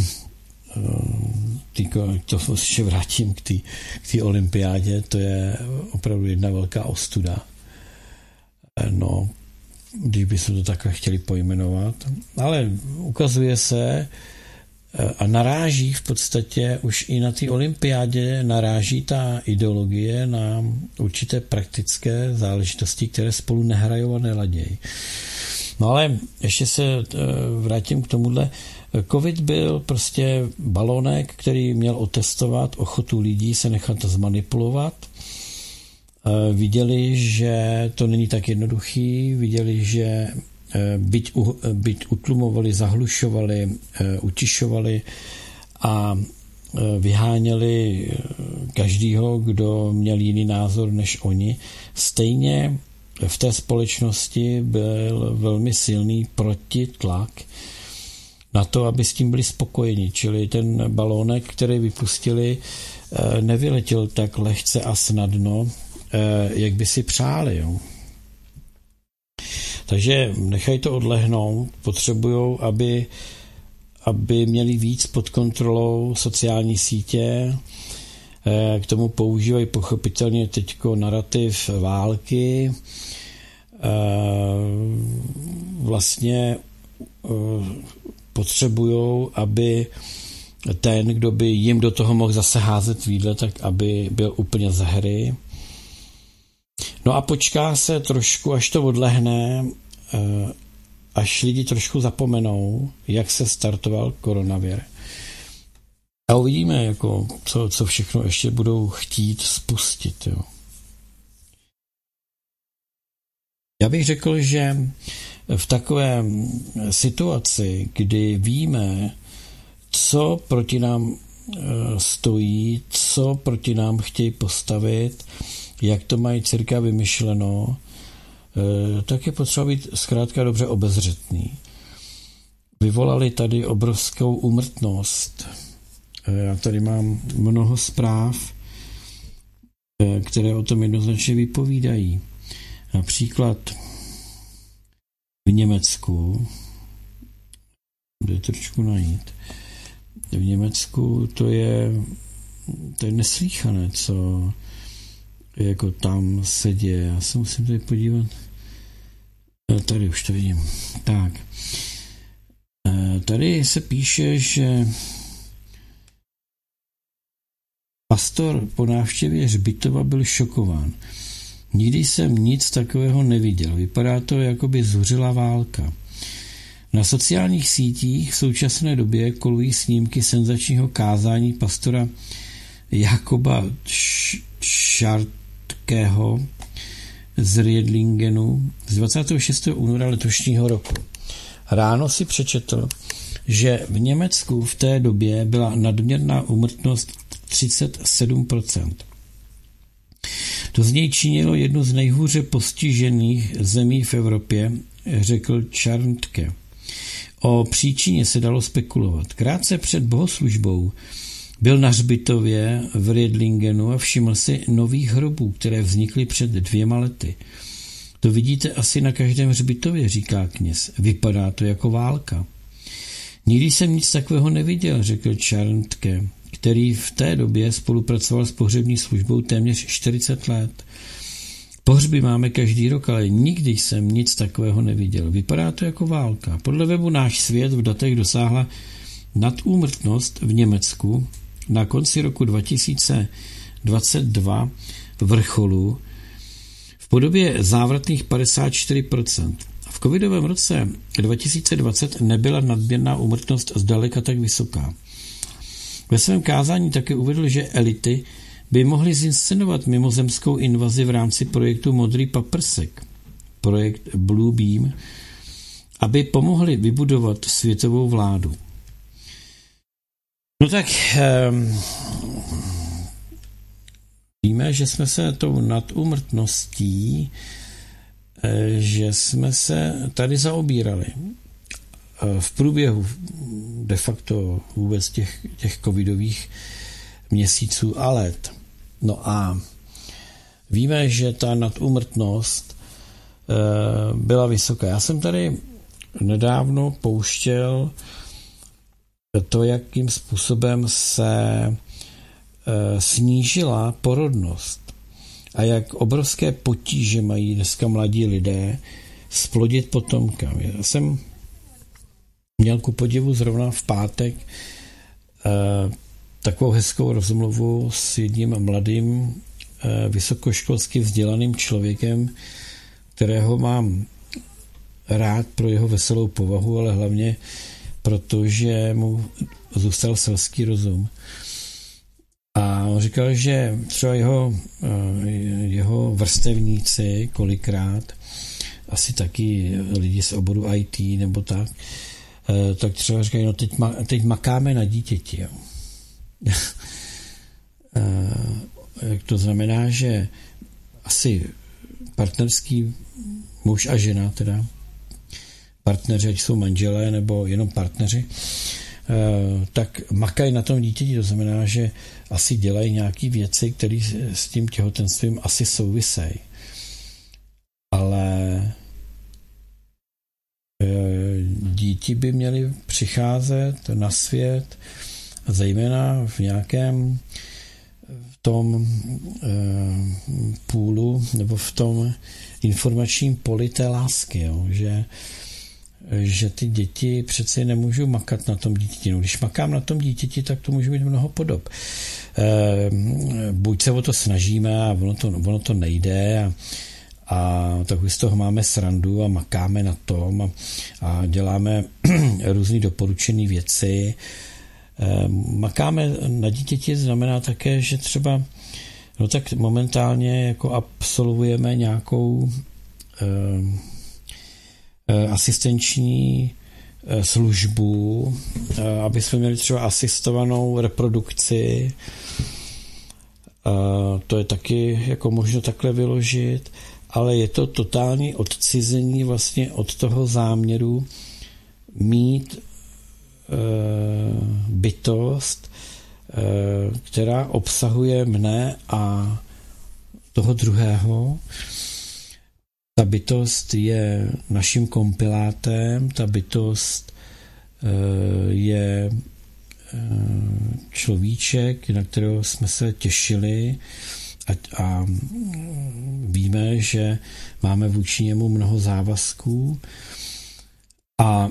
týko, to ještě vrátím k té k olympiádě, to je opravdu jedna velká ostuda. No, když bychom to takhle chtěli pojmenovat. Ale ukazuje se a naráží v podstatě už i na té olympiádě naráží ta ideologie na určité praktické záležitosti, které spolu nehrajou a neladějí. No ale ještě se vrátím k tomuhle. Covid byl prostě balónek, který měl otestovat ochotu lidí se nechat zmanipulovat. Viděli, že to není tak jednoduchý, viděli, že byť, u, byť utlumovali, zahlušovali, utišovali a vyháněli každýho, kdo měl jiný názor než oni. Stejně v té společnosti byl velmi silný protitlak na to, aby s tím byli spokojeni. Čili ten balónek, který vypustili, nevyletěl tak lehce a snadno, jak by si přáli. Jo. Takže nechají to odlehnout, potřebují, aby, aby měli víc pod kontrolou sociální sítě, k tomu používají pochopitelně teďko narrativ války, vlastně potřebují, aby ten, kdo by jim do toho mohl zase házet vídle, tak aby byl úplně z hry. No a počká se trošku, až to odlehne, až lidi trošku zapomenou, jak se startoval koronavir. A uvidíme, jako, co, co všechno ještě budou chtít spustit. Jo. Já bych řekl, že v takové situaci, kdy víme, co proti nám stojí, co proti nám chtějí postavit, jak to mají církve vymyšleno, tak je potřeba být zkrátka dobře obezřetný. Vyvolali tady obrovskou úmrtnost. Já tady mám mnoho zpráv, které o tom jednoznačně vypovídají. Například v Německu, kde trošku najít, v Německu to je, to je neslýchané, co jako tam se děje. Já se musím tady podívat. Tady už to vidím. Tak. Tady se píše, že pastor po návštěvě hřbitova byl šokován. Nikdy jsem nic takového neviděl. Vypadá to, jako by zuřila válka. Na sociálních sítích v současné době kolují snímky senzačního kázání pastora Jakoba Šartkého z Riedlingenu z dvacátého šestého února letošního roku. Ráno si přečetl, že v Německu v té době byla nadměrná úmrtnost třicet sedm procent. To z něj činilo jednu z nejhůře postižených zemí v Evropě, řekl Čarntke. O příčině se dalo spekulovat. Krátce před bohoslužbou byl na hřbitově v Riedlingenu a všiml si nových hrobů, které vznikly před dvěma lety. To vidíte asi na každém hřbitově, říká kněz. Vypadá to jako válka. Nikdy jsem nic takového neviděl, řekl Čarntke, který v té době spolupracoval s pohřební službou téměř čtyřicet let. Pohřby máme každý rok, ale nikdy jsem nic takového neviděl. Vypadá to jako válka. Podle webu Náš svět v datech dosáhla nadúmrtnost v Německu na konci roku dva tisíce dvacet dva vrcholu v podobě závratných padesát čtyři procent. V covidovém roce dva tisíce dvacet nebyla nadměrná úmrtnost zdaleka tak vysoká. Ve svém kázání také uvedl, že elity by mohly zinscenovat mimozemskou invazi v rámci projektu Modrý paprsek, projekt Blue Beam, aby pomohli vybudovat světovou vládu. No tak um, víme, že jsme se tou nadúmrtností, že jsme se tady zaobírali v průběhu de facto vůbec těch, těch covidových měsíců a let. No a víme, že ta nadúmrtnost byla vysoká. Já jsem tady nedávno pouštěl to, jakým způsobem se snížila porodnost a jak obrovské potíže mají dneska mladí lidé splodit potomka. Já jsem měl ku podivu zrovna v pátek eh, takovou hezkou rozmluvu s jedním mladým eh, vysokoškolsky vzdělaným člověkem, kterého mám rád pro jeho veselou povahu, ale hlavně protože mu zůstal selský rozum. A on říkal, že třeba jeho, jeho vrstevníci kolikrát, asi taky lidi z oboru í té nebo tak, tak třeba říkají, no teď, ma, teď makáme na dítěti. Jo. To znamená, že asi partnerský muž a žena, teda partneři, ať jsou manželé nebo jenom partneři, tak makají na tom dítěti. To znamená, že asi dělají nějaké věci, které s tím těhotenstvím asi souvisejí. Ale děti by měly přicházet na svět, zejména v nějakém v tom půlu nebo v tom informačním poli té lásky, jo, že že ty děti přece nemůžou makat na tom dítěti. No, když makám na tom dítěti, tak to může být mnoho podob. E, buď se o to snažíme a ono to, ono to nejde a, a tak už z toho máme srandu a makáme na tom a, a děláme různý doporučené věci. E, makáme na dítěti znamená také, že třeba no tak momentálně jako absolvujeme nějakou e, asistenční službu, aby jsme měli třeba asistovanou reprodukci. To je taky jako možno takhle vyložit, ale je to totální odcizení vlastně od toho záměru mít bytost, která obsahuje mne a toho druhého. Ta bytost je naším kompilátem, ta bytost je človíček, na kterého jsme se těšili a, a víme, že máme vůči němu mnoho závazků a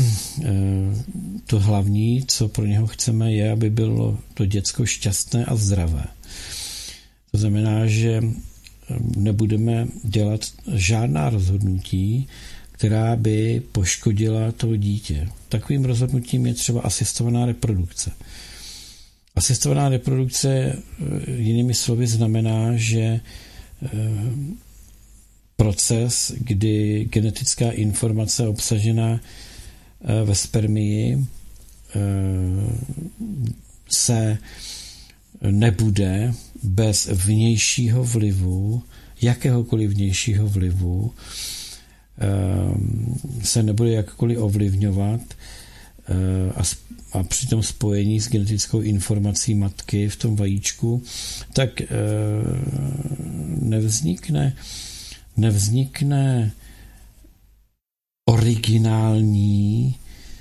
to hlavní, co pro něho chceme, je, aby bylo to děcko šťastné a zdravé. To znamená, že nebudeme dělat žádná rozhodnutí, která by poškodila to dítě. Takovým rozhodnutím je třeba asistovaná reprodukce. Asistovaná reprodukce jinými slovy znamená, že proces, kdy genetická informace obsažená ve spermii se nebude bez vnějšího vlivu, jakéhokoliv vnějšího vlivu, se nebude jakkoliv ovlivňovat a, a při tom spojení s genetickou informací matky v tom vajíčku, tak nevznikne, nevznikne originální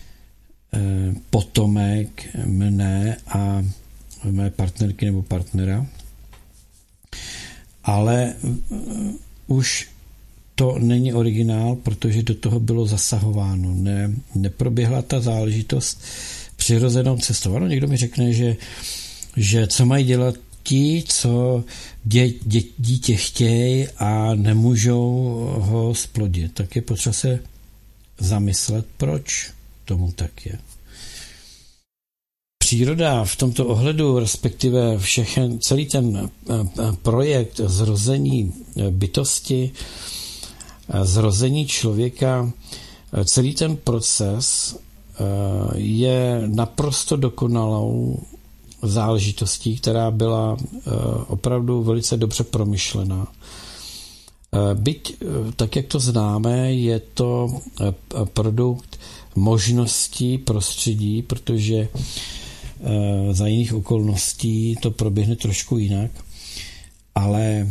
potomek mne a mé partnerky nebo partnera, ale už to není originál, protože do toho bylo zasahováno. Ne, neproběhla ta záležitost přirozenou cestou. Ano, někdo mi řekne, že, že co mají dělat ti, co dě, dě, dítě chtějí a nemůžou ho splodit. Tak je potřeba se zamyslet, proč tomu tak je. Příroda v tomto ohledu, respektive všechen, celý ten projekt zrození bytosti, zrození člověka, celý ten proces je naprosto dokonalou záležitostí, která byla opravdu velice dobře promyšlená. Byť, tak jak to známe, je to produkt možností prostředí, protože za jiných okolností to proběhne trošku jinak, ale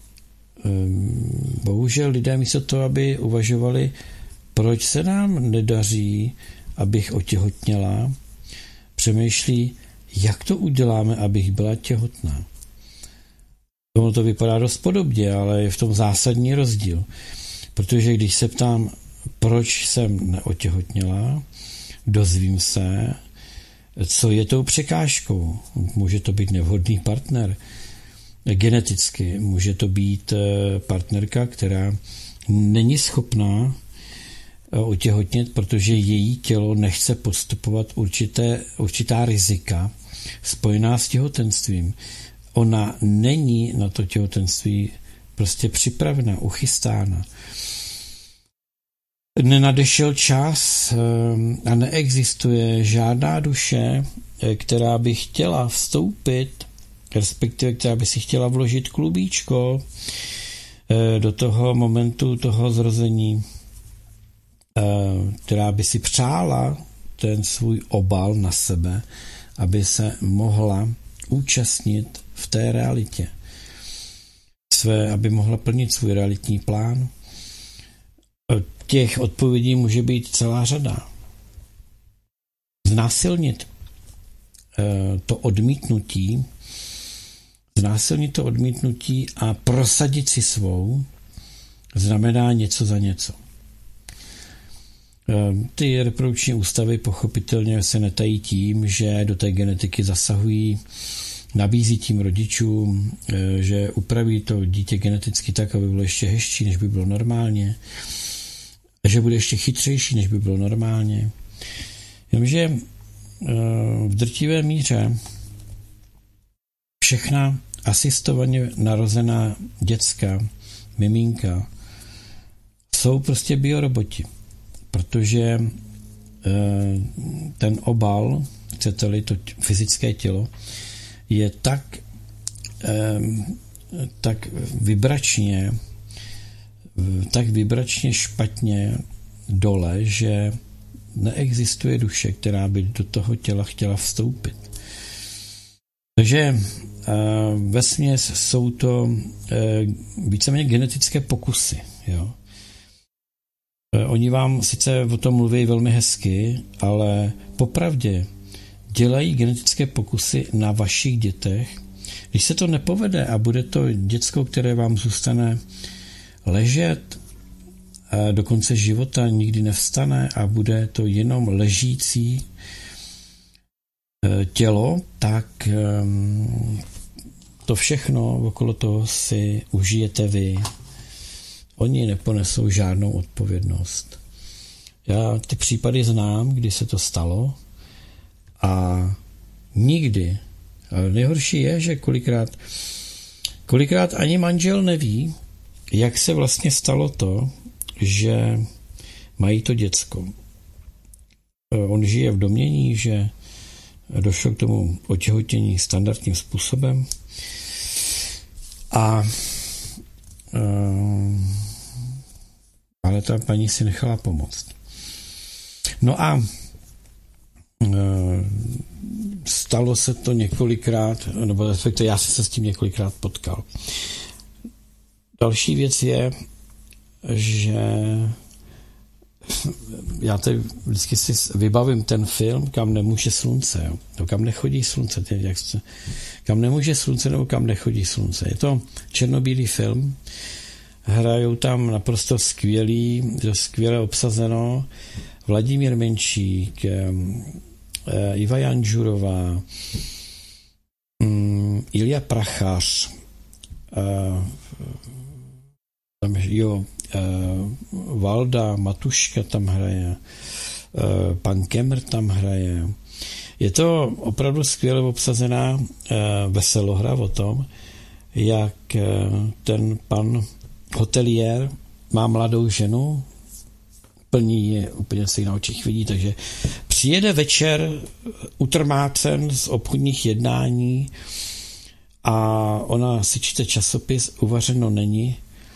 bohužel lidé místo toho, aby uvažovali, proč se nám nedaří, abych otěhotněla, přemýšlí, jak to uděláme, abych byla těhotná. Ono to vypadá dost podobně, ale je v tom zásadní rozdíl. Protože když se ptám, proč jsem neotěhotněla, dozvím se, co je tou překážkou. Může to být nevhodný partner. Geneticky může to být partnerka, která není schopná otěhotnět, protože její tělo nechce podstupovat určité, určitá rizika spojená s těhotenstvím. Ona není na to těhotenství prostě připravena, uchystána. Nenadešel čas a neexistuje žádná duše, která by chtěla vstoupit, respektive která by si chtěla vložit klubíčko do toho momentu toho zrození, která by si přála ten svůj obal na sebe, aby se mohla účastnit v té realitě. Své, aby mohla plnit svůj realitní plán. Těch odpovědí může být celá řada. Znásilnit to odmítnutí, znásilnit to odmítnutí a prosadit si svou znamená něco za něco. Ty reprodukční ústavy pochopitelně se netají tím, že do té genetiky zasahují, nabízí tím rodičům, že upraví to dítě geneticky tak, aby bylo ještě hezčí, než by bylo normálně, že bude ještě chytřejší, než by bylo normálně. Jenomže v drtivé míře všechna asistovaně narozená děcka, miminka jsou prostě bioroboti, protože ten obal, chcete-li to fyzické tělo, je tak, tak vibračně tak vibračně špatně dole, že neexistuje duše, která by do toho těla chtěla vstoupit. Takže vesměs jsou to víceméně genetické pokusy. Jo. Oni vám sice o tom mluví velmi hezky, ale popravdě dělají genetické pokusy na vašich dětech, Když se to nepovede a bude to děcko, které vám zůstane ležet a do konce života nikdy nevstane a bude to jenom ležící tělo, tak to všechno okolo toho si užijete vy. Oni neponesou žádnou odpovědnost. Já ty případy znám, kdy se to stalo a nikdy. Ale nejhorší je, že kolikrát, kolikrát ani manžel neví, jak se vlastně stalo to, že mají to děcko. On žije v domnění, že došlo k tomu otěhotnění standardním způsobem a ale ta paní si nechala pomoct. No a stalo se to několikrát, nebo respektive já jsem se s tím několikrát potkal. Další věc je, že já teď vždycky si vybavím ten film, Kam nemůže slunce. Jo. To, kam nechodí slunce. Tě, jak se, kam nemůže slunce, nebo kam nechodí slunce. Je to černobílý film. Hrajou tam naprosto skvělý, skvěle obsazeno Vladimír Menšík, Iva Janžurová, Ilja Prachař, tam, jo, Valda Matuška tam hraje, pan Kemr tam hraje. Je to opravdu skvěle obsazená veselohra o tom, jak ten pan hoteliér má mladou ženu, plní je úplně si na očích vidí, takže přijede večer utrmácen z obchodních jednání a ona si čte časopis, uvařeno není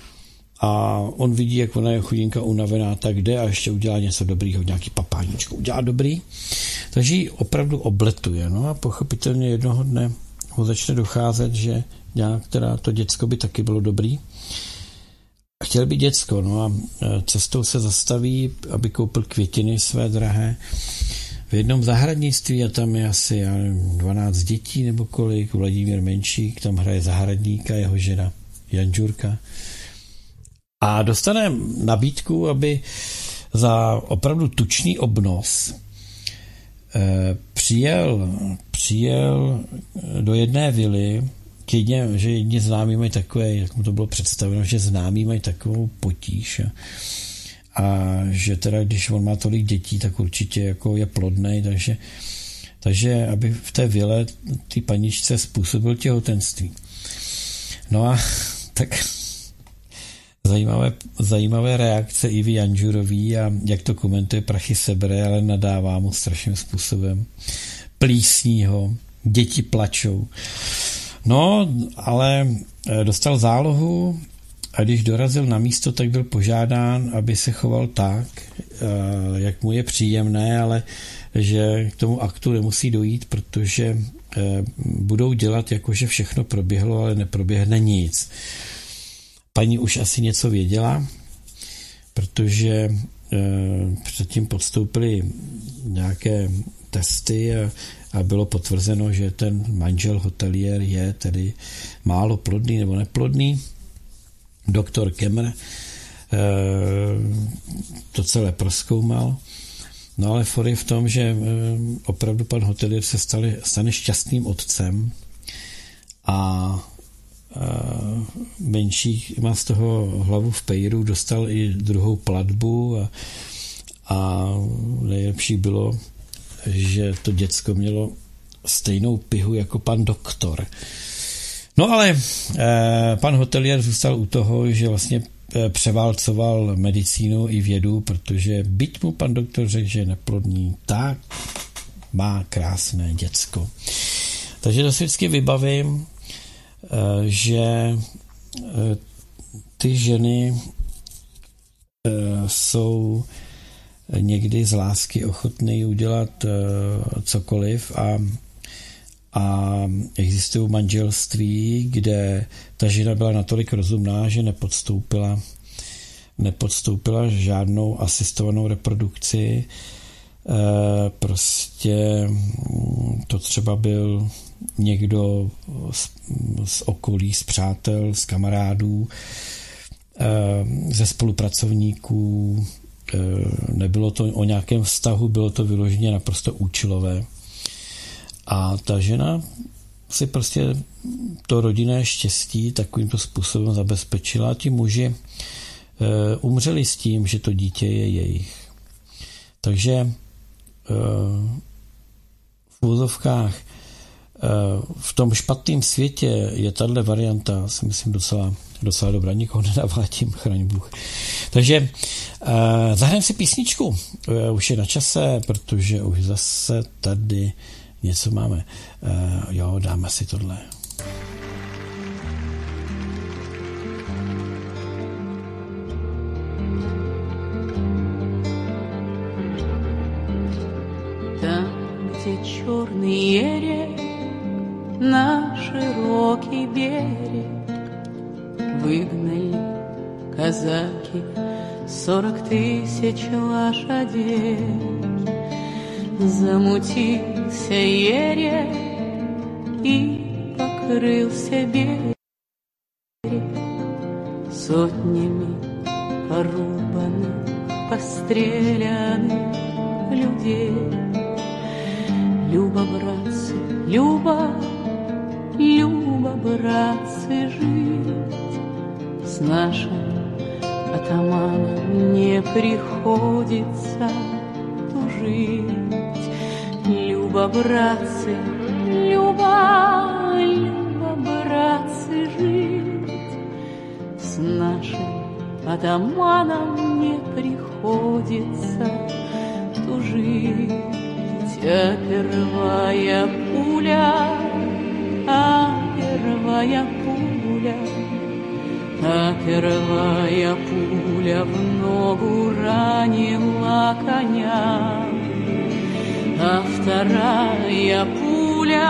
a on vidí, jak ona je chudinka unavená, tak jde a ještě udělá něco dobrýho, nějaký papáničko udělá dobrý, takže ji opravdu obletuje, no a pochopitelně jednoho dne ho začne docházet, že nějak teda to děcko by taky bylo dobrý. Chtěl by děcko, no a cestou se zastaví, aby koupil květiny své drahé v jednom zahradnictví a tam je asi já nevím, dvanáct dětí nebo kolik, Vladimír Menšík, tam hraje zahradníka, jeho žena Janžurka a dostane nabídku, aby za opravdu tučný obnos eh, přijel, přijel do jedné vily, Jedně, že jedni známí mají takové, jak mu to bylo představeno, že známí mají takovou potíž a, a že teda, když on má tolik dětí, tak určitě jako je plodnej, takže, takže aby v té vile ty paničce způsobil těhotenství. No a tak zajímavé, zajímavé reakce Ivy Janžurový a jak to komentuje, prachy sebere, ale nadává mu strašným způsobem. Plísní ho, děti plačou. No, ale dostal zálohu a když dorazil na místo, tak byl požádán, aby se choval tak, jak mu je příjemné, ale že k tomu aktu nemusí dojít, protože budou dělat jako, že všechno proběhlo, ale neproběhne nic. Paní už asi něco věděla, protože předtím podstoupili nějaké testy a a bylo potvrzeno, že ten manžel hoteliér je tedy málo plodný nebo neplodný. Doktor Kemr to celé prozkoumal. No ale for je v tom, že opravdu pan hoteliér se stane, stane šťastným otcem a Menšík má z toho hlavu v pejru, dostal i druhou platbu a, a nejlepší bylo, že to děcko mělo stejnou pihu jako pan doktor. No ale eh, pan hoteliér zůstal u toho, že vlastně eh, převálcoval medicínu i vědu, protože byť mu pan doktor řekl, že je neplodný, tak má krásné děcko. Takže to si vždycky vybavím, eh, že eh, ty ženy eh, jsou někdy z lásky ochotný udělat uh, cokoliv a, a existují manželství, kde ta žena byla natolik rozumná, že nepodstoupila, nepodstoupila žádnou asistovanou reprodukci. Uh, prostě to třeba byl někdo z, z okolí, z přátel, z kamarádů, ze spolupracovníků. Nebylo to o nějakém vztahu, bylo to vyloženě naprosto účelové. A ta žena si prostě to rodinné štěstí takovýmto způsobem zabezpečila. Ti muži umřeli s tím, že to dítě je jejich. Takže v úzovkách v tom špatném světě je tahle varianta, si myslím, docela, docela dobrá. Nikoho nenavátím, chraň Bůh. Takže zahrajeme si písničku. Už je na čase, protože už zase tady něco máme. Jo, dáme si tohle. Там, где черный ерек на широкий берег выгнали казаки сорок тысяч лошадей. Замутился ерек и покрылся берег сотнями порубанных, постреляных людей. Люба, братцы, Люба, Люба, братцы, жить с нашим атаманом не приходится тужить. Люба, братцы, Люба, Люба, братцы, жить с нашим атаманом не приходится тужить. А первая пуля, а первая пуля, а первая пуля в ногу ранила коня, а вторая пуля,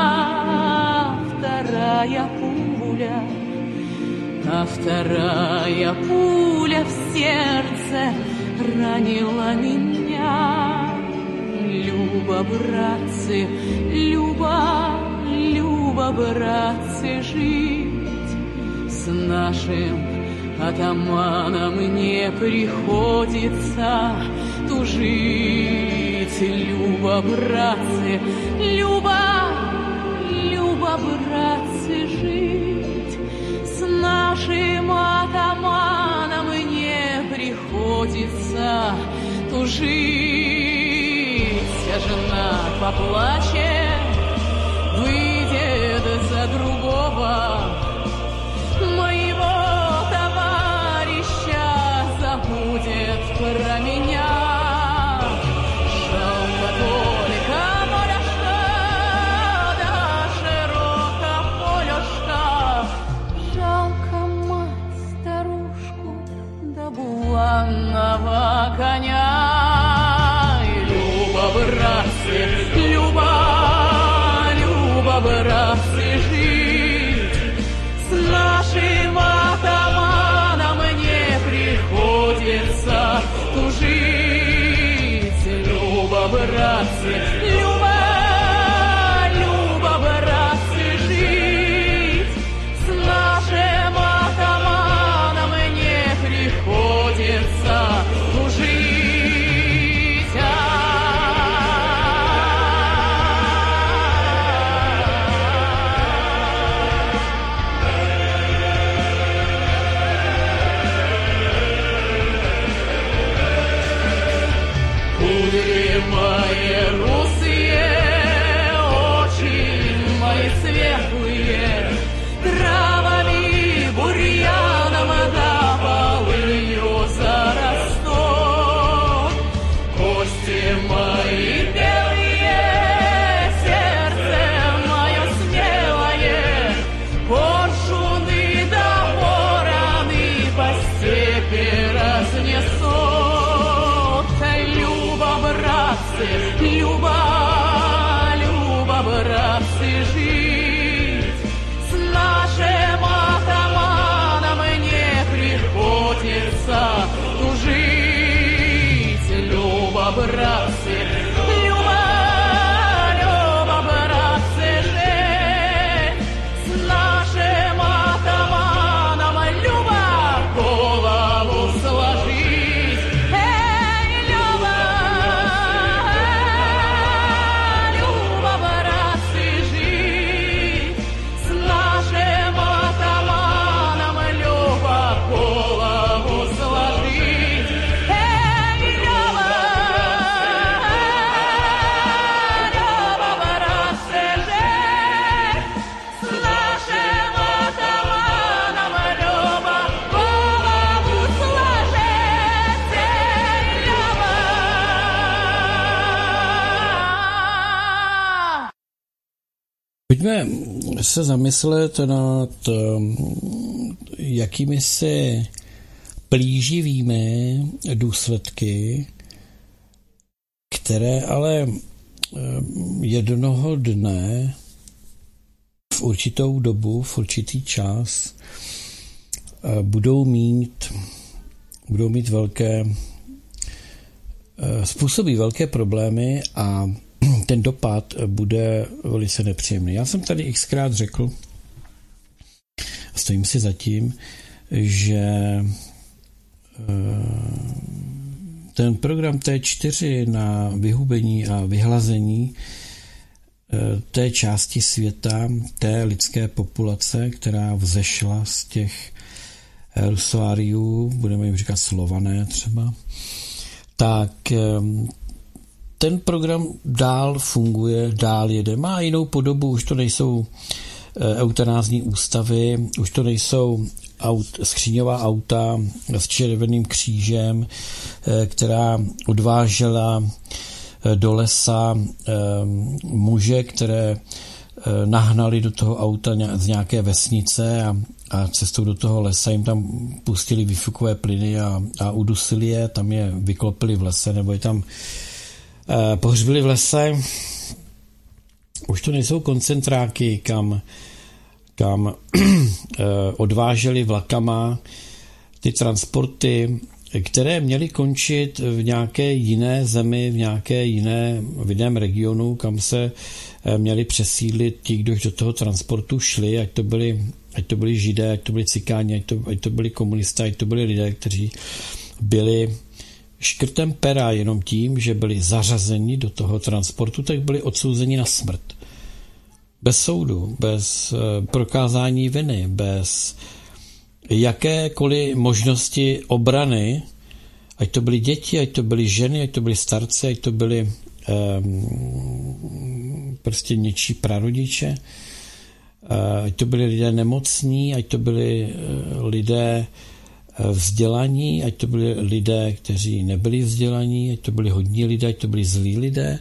вторая пуля, а вторая пуля в сердце ранила меня. Люба, братцы, Люба, Люба, братцы, жить с нашим атаманом не приходится тужить. Люба, братцы, Люба, Люба, братцы, жить с нашим атаманом не приходится тужить. Жена поплачет, выйдет за другого, моего товарища забудет про меня. Жалко только полюшка, да широко полюшка, жалко мать старушку, да буланного коня. Братцы, Люба, Люба, братцы, жить с нашим атаманом не приходится тужить. Люба, братцы, Люба, Люба, братцы, жить с нашим атаманом не приходится тужить. Люба, Люба, братцы, жить с нашим атаманом не приходится тужить. Люба, братцы, Люба, Люба, братцы, жить. Pojďme se zamyslet nad jakými si plíživými důsledky, které ale jednoho dne v určitou dobu, v určitý čas budou mít, budou mít velké, způsobí velké problémy a ten dopad bude velice nepříjemný. Já jsem tady xkrát řekl, a stojím si za tím, že ten program T čtyři na vyhubení a vyhlazení té části světa, té lidské populace, která vzešla z těch rusoáriů, budeme jim říkat Slované třeba, tak ten program dál funguje, dál jede, má jinou podobu, už to nejsou eutanázní ústavy, už to nejsou aut, skříňová auta s červeným křížem, která odvážela do lesa muže, které nahnali do toho auta z nějaké vesnice a, a cestou do toho lesa jim tam pustili výfukové plyny a, a udusili je, tam je vyklopili v lese, nebo je tam eh, pohřbili v lese. Už to nejsou koncentráky, kam, kam eh, odváželi vlakama ty transporty, které měly končit v nějaké jiné zemi, v nějaké jiné, v jiném regionu, kam se měli přesídlit ti, kdo do toho transportu šli, ať to byli, ať to byli Židé, ať to byli Cikáni, ať to, ať to byli komunisté, ať to byli lidé, kteří byli škrtem pera jenom tím, že byli zařazeni do toho transportu, tak byli odsouzeni na smrt. Bez soudu, bez prokázání viny, bez jakékoliv možnosti obrany, ať to byly děti, ať to byly ženy, ať to byly starci, ať to byly um, prostě něčí prarodiče, ať to byli lidé nemocní, ať to byli lidé vzdělaní, ať to byli lidé, kteří nebyli vzdělaní, ať to byli hodní lidé, ať to byli zlí lidé,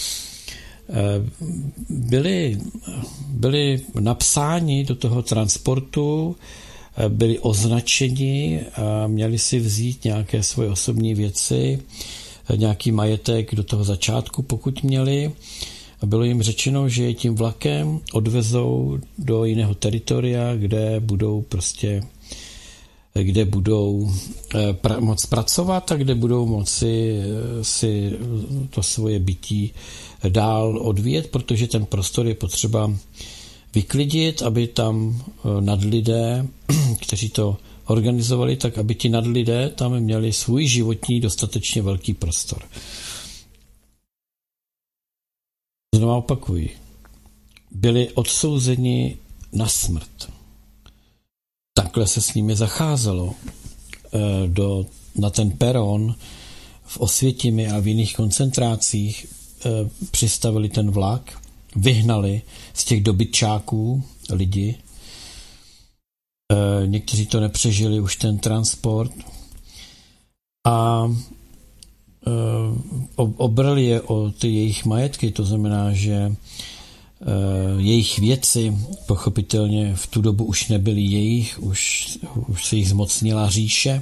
byli, byli napsáni do toho transportu, byli označeni a měli si vzít nějaké svoje osobní věci, nějaký majetek do toho začátku, pokud měli. A bylo jim řečeno, že je tím vlakem odvezou do jiného teritoria, kde budou prostě kde budou pra, moc pracovat a kde budou moci si to svoje bytí dál odvíjet, protože ten prostor je potřeba vyklidit, aby tam nadlidé, kteří to organizovali, tak aby ti nadlidé tam měli svůj životní dostatečně velký prostor. Znovu opakuji. Byli odsouzeni na smrt. Takhle se s nimi zacházelo do, na ten peron v Osvětimi a v jiných koncentrácích. Přistavili ten vlak, vyhnali z těch dobytčáků lidi. E, někteří to nepřežili už ten transport a e, obrali je o ty jejich majetky, to znamená, že e, jejich věci pochopitelně v tu dobu už nebyly jejich, už, už se jich zmocnila říše.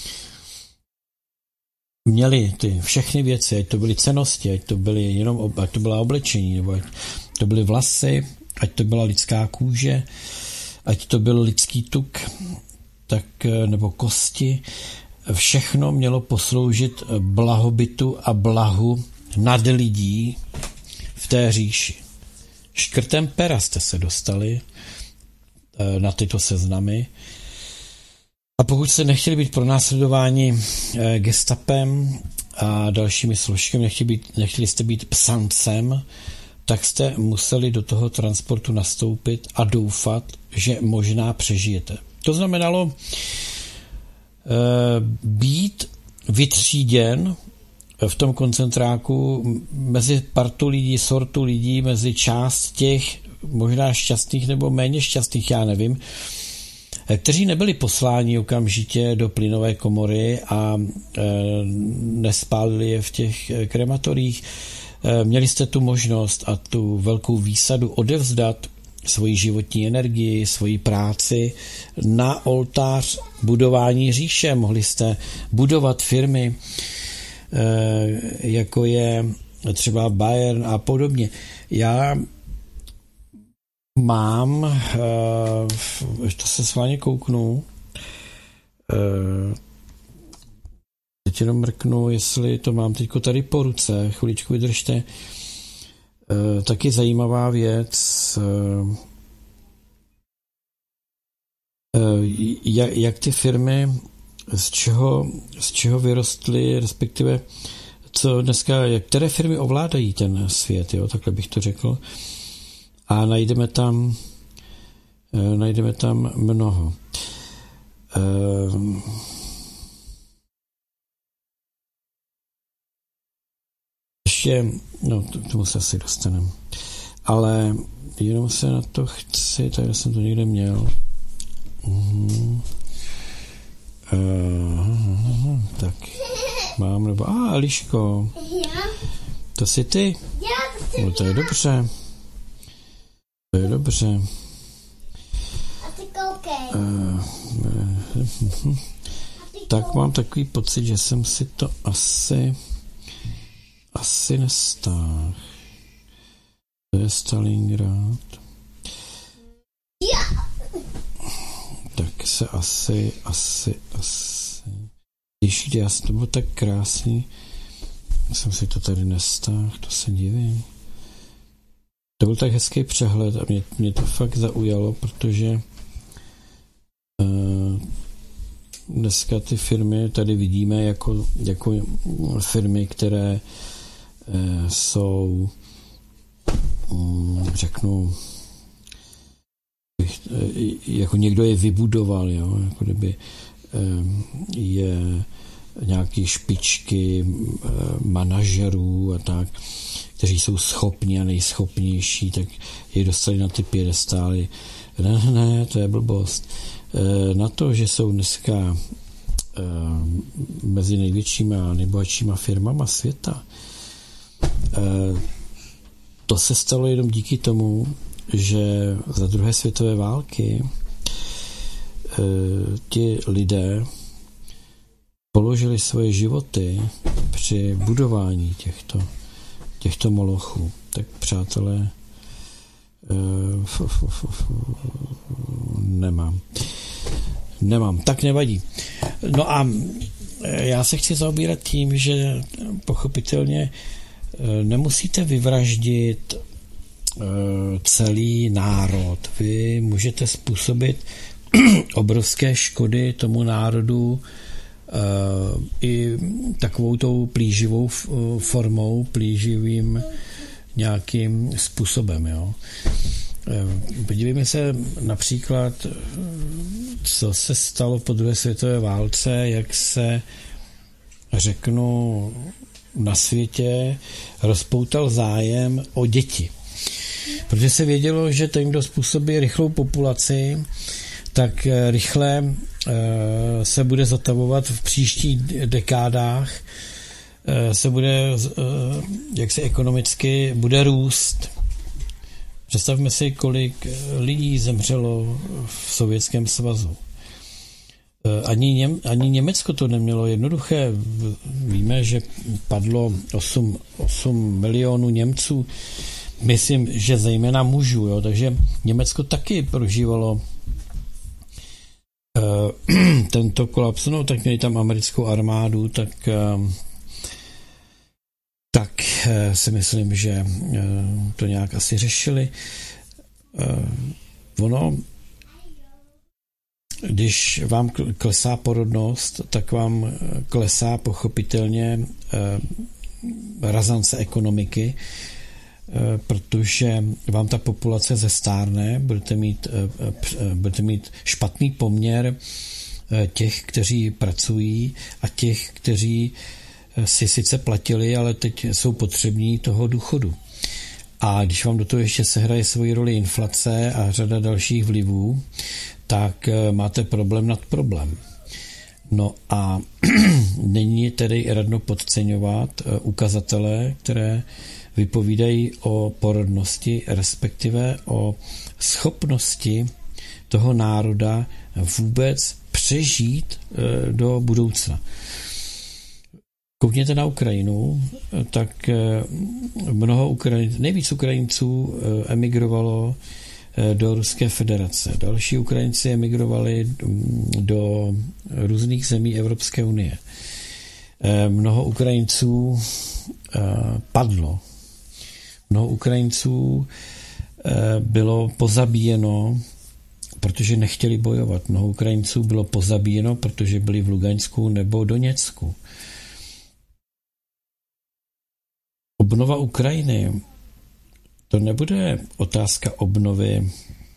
Měli ty všechny věci, ať to byly cennosti, ať to byly jenom, ať to byla oblečení, nebo ať to byly vlasy, ať to byla lidská kůže, ať to byl lidský tuk, tak, nebo kosti. Všechno mělo posloužit blahobytu a blahu nad lidí v té říši. Škrtem pera jste se dostali na tyto seznamy. A pokud jste nechtěli být pronásledováni gestapem a dalšími složkami, nechtěli, být, nechtěli jste být psancem, tak jste museli do toho transportu nastoupit a doufat, že možná přežijete. To znamenalo e, být vytříděn v tom koncentráku mezi partu lidí, sortu lidí, mezi část těch možná šťastných nebo méně šťastných, já nevím, kteří nebyli posláni okamžitě do plynové komory a e, nespálili je v těch krematorích. E, měli jste tu možnost a tu velkou výsadu odevzdat svoji životní energii, svoji práci na oltář budování říše. Mohli jste budovat firmy, jako je třeba Bayern a podobně. Já mám, to se s vámi kouknu, teď jenom mrknu, jestli to mám teďko tady po ruce, chviličku vydržte. Taky zajímavá věc, jak, jak ty firmy, z čeho, z čeho vyrostly, respektive co dneska, jak které firmy ovládají ten svět, jo, takhle bych to řekl. A najdeme tam, najdeme tam mnoho. Ještě, no, k tomu se asi dostaneme. Ale jenom se na to chci, tady jsem to někde měl. Uhum. Uh, tak, mám, nebo, a ah, Eliško, to jsi ty? No, to je dobře. To je dobře. A ty koukej. Uh, uh, tak mám takový pocit, že jsem si to asi asi nestáhl. To je Stalingrad. Tak se asi, asi, asi. Ježíš, já to bylo tak krásný. Jsem si to tady nestáhl, to se divím. To byl tak hezký přehled a mě, mě to fakt zaujalo, protože uh, dneska ty firmy tady vidíme jako, jako firmy, které uh, jsou, um, řeknu, jako někdo je vybudoval, jo? Jako kdyby um, je nějaký špičky um, manažerů a tak, kteří jsou schopní a nejschopnější, tak je dostali na ty piedestály. Ne, ne, to je blbost. E, na to, že jsou dneska e, mezi největšími a nejbohatšíma firmama světa, e, to se stalo jenom díky tomu, že za druhé světové války e, ti lidé položili svoje životy při budování těchto těchto molochů. Tak přátelé, uh, f, f, f, f, nemám. Nemám, tak nevadí. No a já se chci zaobírat tím, že pochopitelně nemusíte vyvraždit uh, celý národ. Vy můžete způsobit obrovské škody tomu národu Uh, i takovou tou plíživou formou, plíživým nějakým způsobem. Jo. Uh, podívejme se například, co se stalo po druhé světové válce, jak se, řeknu, na světě rozpoutal zájem o děti. Protože se vědělo, že ten, kdo způsobí rychlou populaci, tak rychle se bude zotavovat v příštích dekádách, se bude, jak se ekonomicky, bude růst. Představme si, kolik lidí zemřelo v Sovětském svazu. Ani, Něm, ani Německo to nemělo jednoduché. Víme, že padlo osm milionů Němců. Myslím, že zejména mužů, jo? Takže Německo taky prožívalo tento kolaps, no tak měli tam americkou armádu, tak tak si myslím, že to nějak asi řešili. Ono, když vám klesá porodnost, tak vám klesá pochopitelně razance ekonomiky, protože vám ta populace zestárne, budete mít, budete mít špatný poměr těch, kteří pracují a těch, kteří si sice platili, ale teď jsou potřební toho důchodu. A když vám do toho ještě sehraje svoji roli inflace a řada dalších vlivů, tak máte problém nad problém. No a není tedy radno podceňovat ukazatele, které vypovídají o porodnosti, respektive o schopnosti toho národa vůbec přežít do budoucna. Koukněte na Ukrajinu, tak mnoho Ukrajin, nejvíc Ukrajinců emigrovalo do Ruské federace. Další Ukrajinci emigrovali do různých zemí Evropské unie. Mnoho Ukrajinců padlo. Mnoho Ukrajinců bylo pozabíjeno, protože nechtěli bojovat. Mnoho Ukrajinců bylo pozabíjeno, protože byli v Lugansku nebo Doněcku. Obnova Ukrajiny, to nebude otázka obnovy,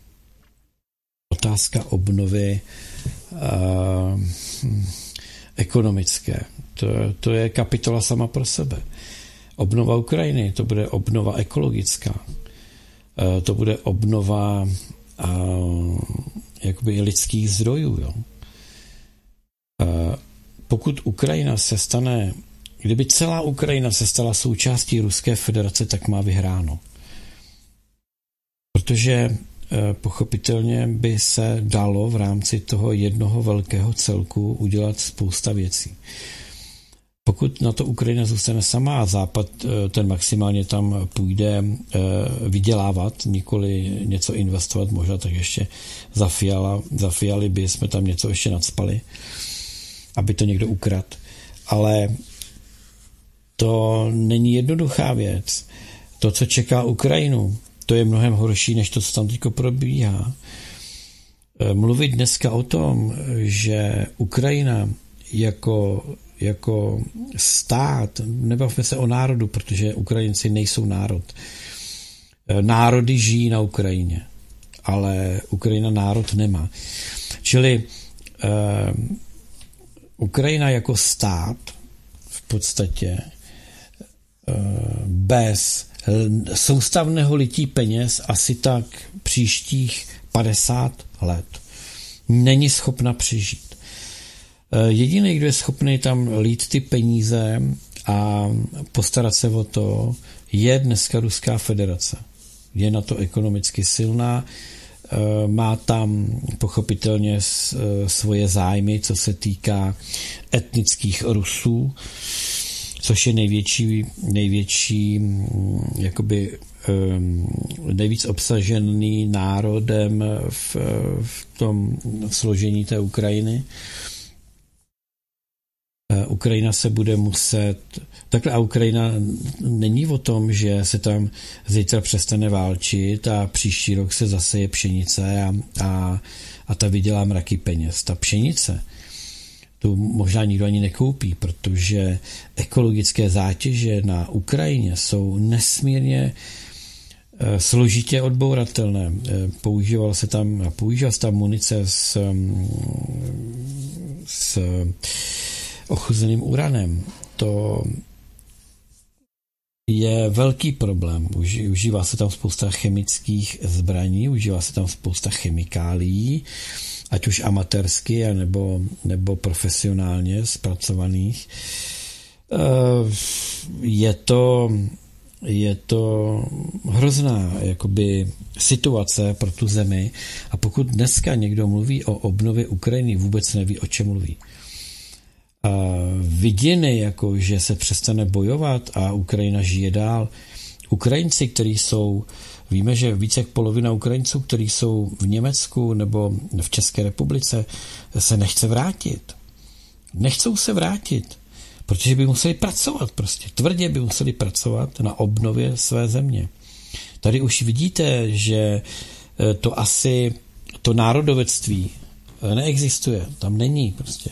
otázka obnovy uh, ekonomické. To, to je kapitola sama pro sebe. Obnova Ukrajiny, to bude obnova ekologická. Uh, to bude obnova uh, jakoby lidských zdrojů. Jo. Uh, pokud Ukrajina se stane Kdyby celá Ukrajina se stala součástí Ruské federace, tak má vyhráno. Protože e, pochopitelně by se dalo v rámci toho jednoho velkého celku udělat spousta věcí. Pokud na to Ukrajina zůstane sama a Západ e, ten maximálně tam půjde e, vydělávat, nikoli něco investovat, možná tak ještě za, fiala, za Fialy by jsme tam něco ještě nadspali, aby to někdo ukradl. Ale to není jednoduchá věc. To, co čeká Ukrajinu, to je mnohem horší, než to, co tam teď probíhá. Mluvit dneska o tom, že Ukrajina jako, jako stát, nebavme se o národu, protože Ukrajinci nejsou národ. Národy žijí na Ukrajině, ale Ukrajina národ nemá. Čili uh, Ukrajina jako stát v podstatě bez soustavného lití peněz asi tak příštích padesát let není schopna přežít. Jediný, kdo je schopný tam lít ty peníze a postarat se o to, je dneska Ruská federace. Je na to ekonomicky silná, má tam pochopitelně svoje zájmy, co se týká etnických Rusů, což je největší, největší jakoby nejvíc obsažený národem v, v tom složení té Ukrajiny. Ukrajina se bude muset... Takhle a Ukrajina není o tom, že se tam zítra přestane válčit a příští rok se zaseje pšenice a, a, a ta vydělá mraky peněz. Ta pšenice tu možná nikdo ani nekoupí, protože ekologické zátěže na Ukrajině jsou nesmírně složitě odbouratelné. Používal se tam, používal se tam munice s, s ochuzeným uranem. To je velký problém. Užívá se tam spousta chemických zbraní, užívá se tam spousta chemikálií, ať už amatérsky, nebo, nebo profesionálně zpracovaných. Je to, je to hrozná jakoby situace pro tu zemi a pokud dneska někdo mluví o obnově Ukrajiny, vůbec neví, o čem mluví. Vidiny, jako že se přestane bojovat a Ukrajina žije dál. Ukrajinci, kteří jsou, víme, že více jak polovina Ukrajinců, kteří jsou v Německu nebo v České republice, se nechce vrátit. Nechcou se vrátit, protože by museli pracovat prostě. Tvrdě by museli pracovat na obnově své země. Tady už vidíte, že to asi, to národovectví neexistuje. Tam není prostě.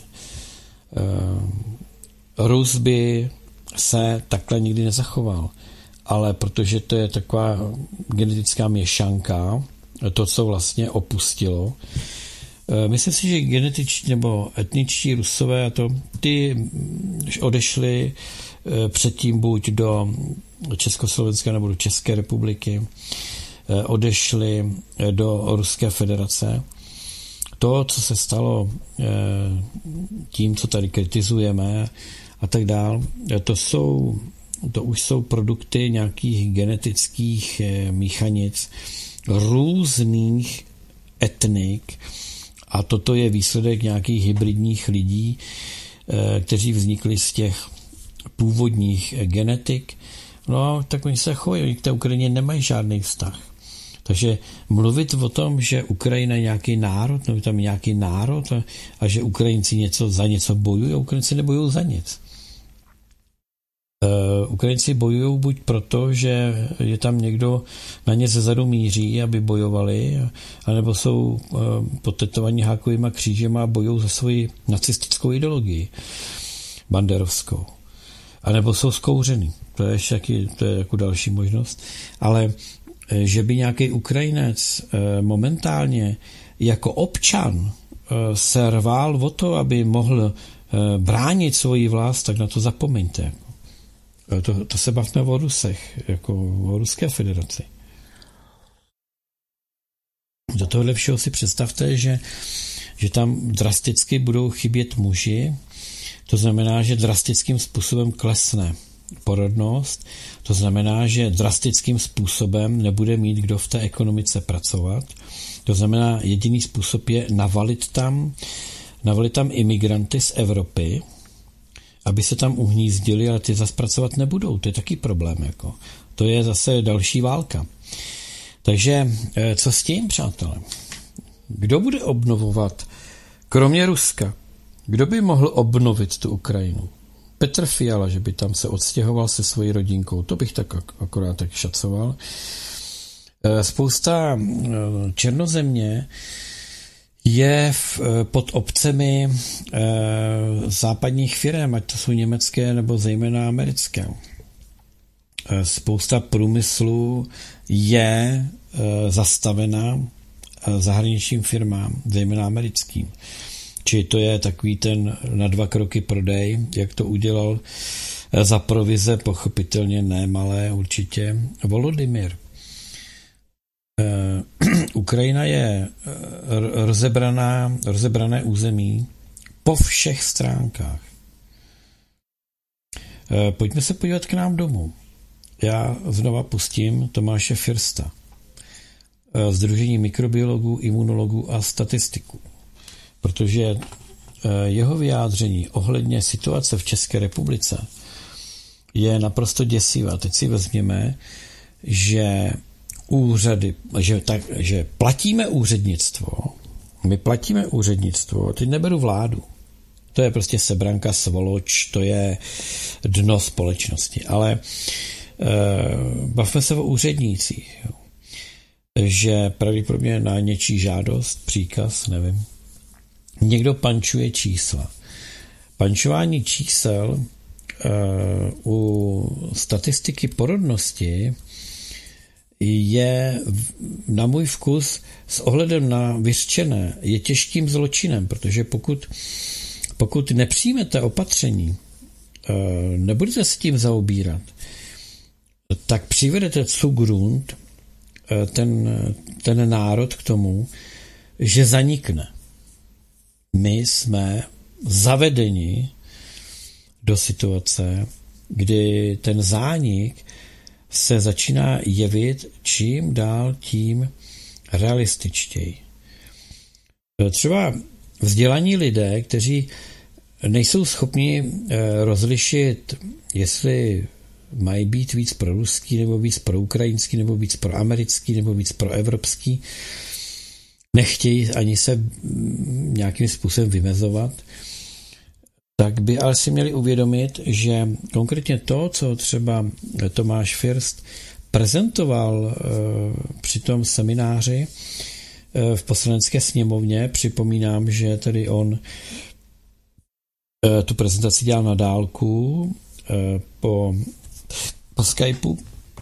Rus by se takhle nikdy nezachoval, ale protože to je taková genetická měšanka, to, co vlastně opustilo. Myslím si, že genetičtí nebo etničtí Rusové a to, ty odešli předtím buď do Československa nebo do České republiky, odešli do Ruské federace. To, co se stalo tím, co tady kritizujeme a tak dál, to jsou to už jsou produkty nějakých genetických míchanic různých etnik a toto je výsledek nějakých hybridních lidí, kteří vznikli z těch původních genetik. No, tak oni se chovají, k té Ukrajině nemají žádný vztah. Takže mluvit o tom, že Ukrajina je nějaký národ, nebo tam je nějaký národ a, a že Ukrajinci něco za něco bojují, a Ukrajinci nebojují za nic. Uh, Ukrajinci bojují buď proto, že je tam někdo na ně zezadu míří, aby bojovali, anebo jsou uh, potetovaní hákovýma křížema a bojují za svoji nacistickou ideologii banderovskou. A nebo jsou zkouřený. To je ještě jaký, to je jako další možnost. Ale že by nějaký Ukrajinec momentálně jako občan se rval o to, aby mohl bránit svoji vlast, tak na to zapomeňte. To, to se bavme o Rusech, jako o Ruské federaci. Do tohohle všeho si představte, že, že tam drasticky budou chybět muži. To znamená, že drastickým způsobem klesne porodnost, to znamená, že drastickým způsobem nebude mít kdo v té ekonomice pracovat. To znamená, jediný způsob je navalit tam, navalit tam imigranty z Evropy, aby se tam uhnízdili, ale ty zase pracovat nebudou. To je taky problém. Jako. To je zase další válka. Takže co s tím, přátelé? Kdo bude obnovovat, kromě Ruska, kdo by mohl obnovit tu Ukrajinu? Petr Fiala, že by tam se odstěhoval se svojí rodinkou, to bych tak akorát tak šacoval. Spousta černozemě je v, pod obcemi západních firem, ať to jsou německé nebo zejména americké. Spousta průmyslu je zastavena zahraničním firmám, zejména americkým. Či to je takový ten na dva kroky prodej, jak to udělal za provize, pochopitelně ne malé určitě, Volodymyr. Ukrajina je rozebraná, rozebrané území po všech stránkách. Pojďme se podívat k nám domů. Já znova pustím Tomáše Firsta, Sdružení mikrobiologů, imunologů a statistiků. Protože jeho vyjádření ohledně situace v České republice je naprosto děsivá. Teď si vezměme, že úřady, že, tak, že platíme úřednictvo, my platíme úřednictvo, teď neberu vládu. To je prostě sebranka, svoloč, to je dno společnosti. Ale e, bavme se o úřednících. Že pravděpodobně na něčí žádost, příkaz, nevím, někdo pančuje čísla. Pančování čísel uh, u statistiky porodnosti je na můj vkus s ohledem na vyřčené je těžkým zločinem, protože pokud, pokud nepřijmete opatření, uh, nebudete se tím zaobírat, tak přivedete Zugrund uh, ten, ten národ k tomu, že zanikne. My jsme zavedeni do situace, kdy ten zánik se začíná jevit čím dál tím realističtěji. Třeba vzdělaní lidé, kteří nejsou schopni rozlišit, jestli mají být víc proruský, nebo víc proukrajinský, nebo víc proamerický, nebo víc proevropský, nechtějí ani se nějakým způsobem vymezovat, tak by ale si měli uvědomit, že konkrétně to, co třeba Tomáš First prezentoval při tom semináři v Poslanecké sněmovně, připomínám, že tedy on tu prezentaci dělal na dálku po, po Skypeu.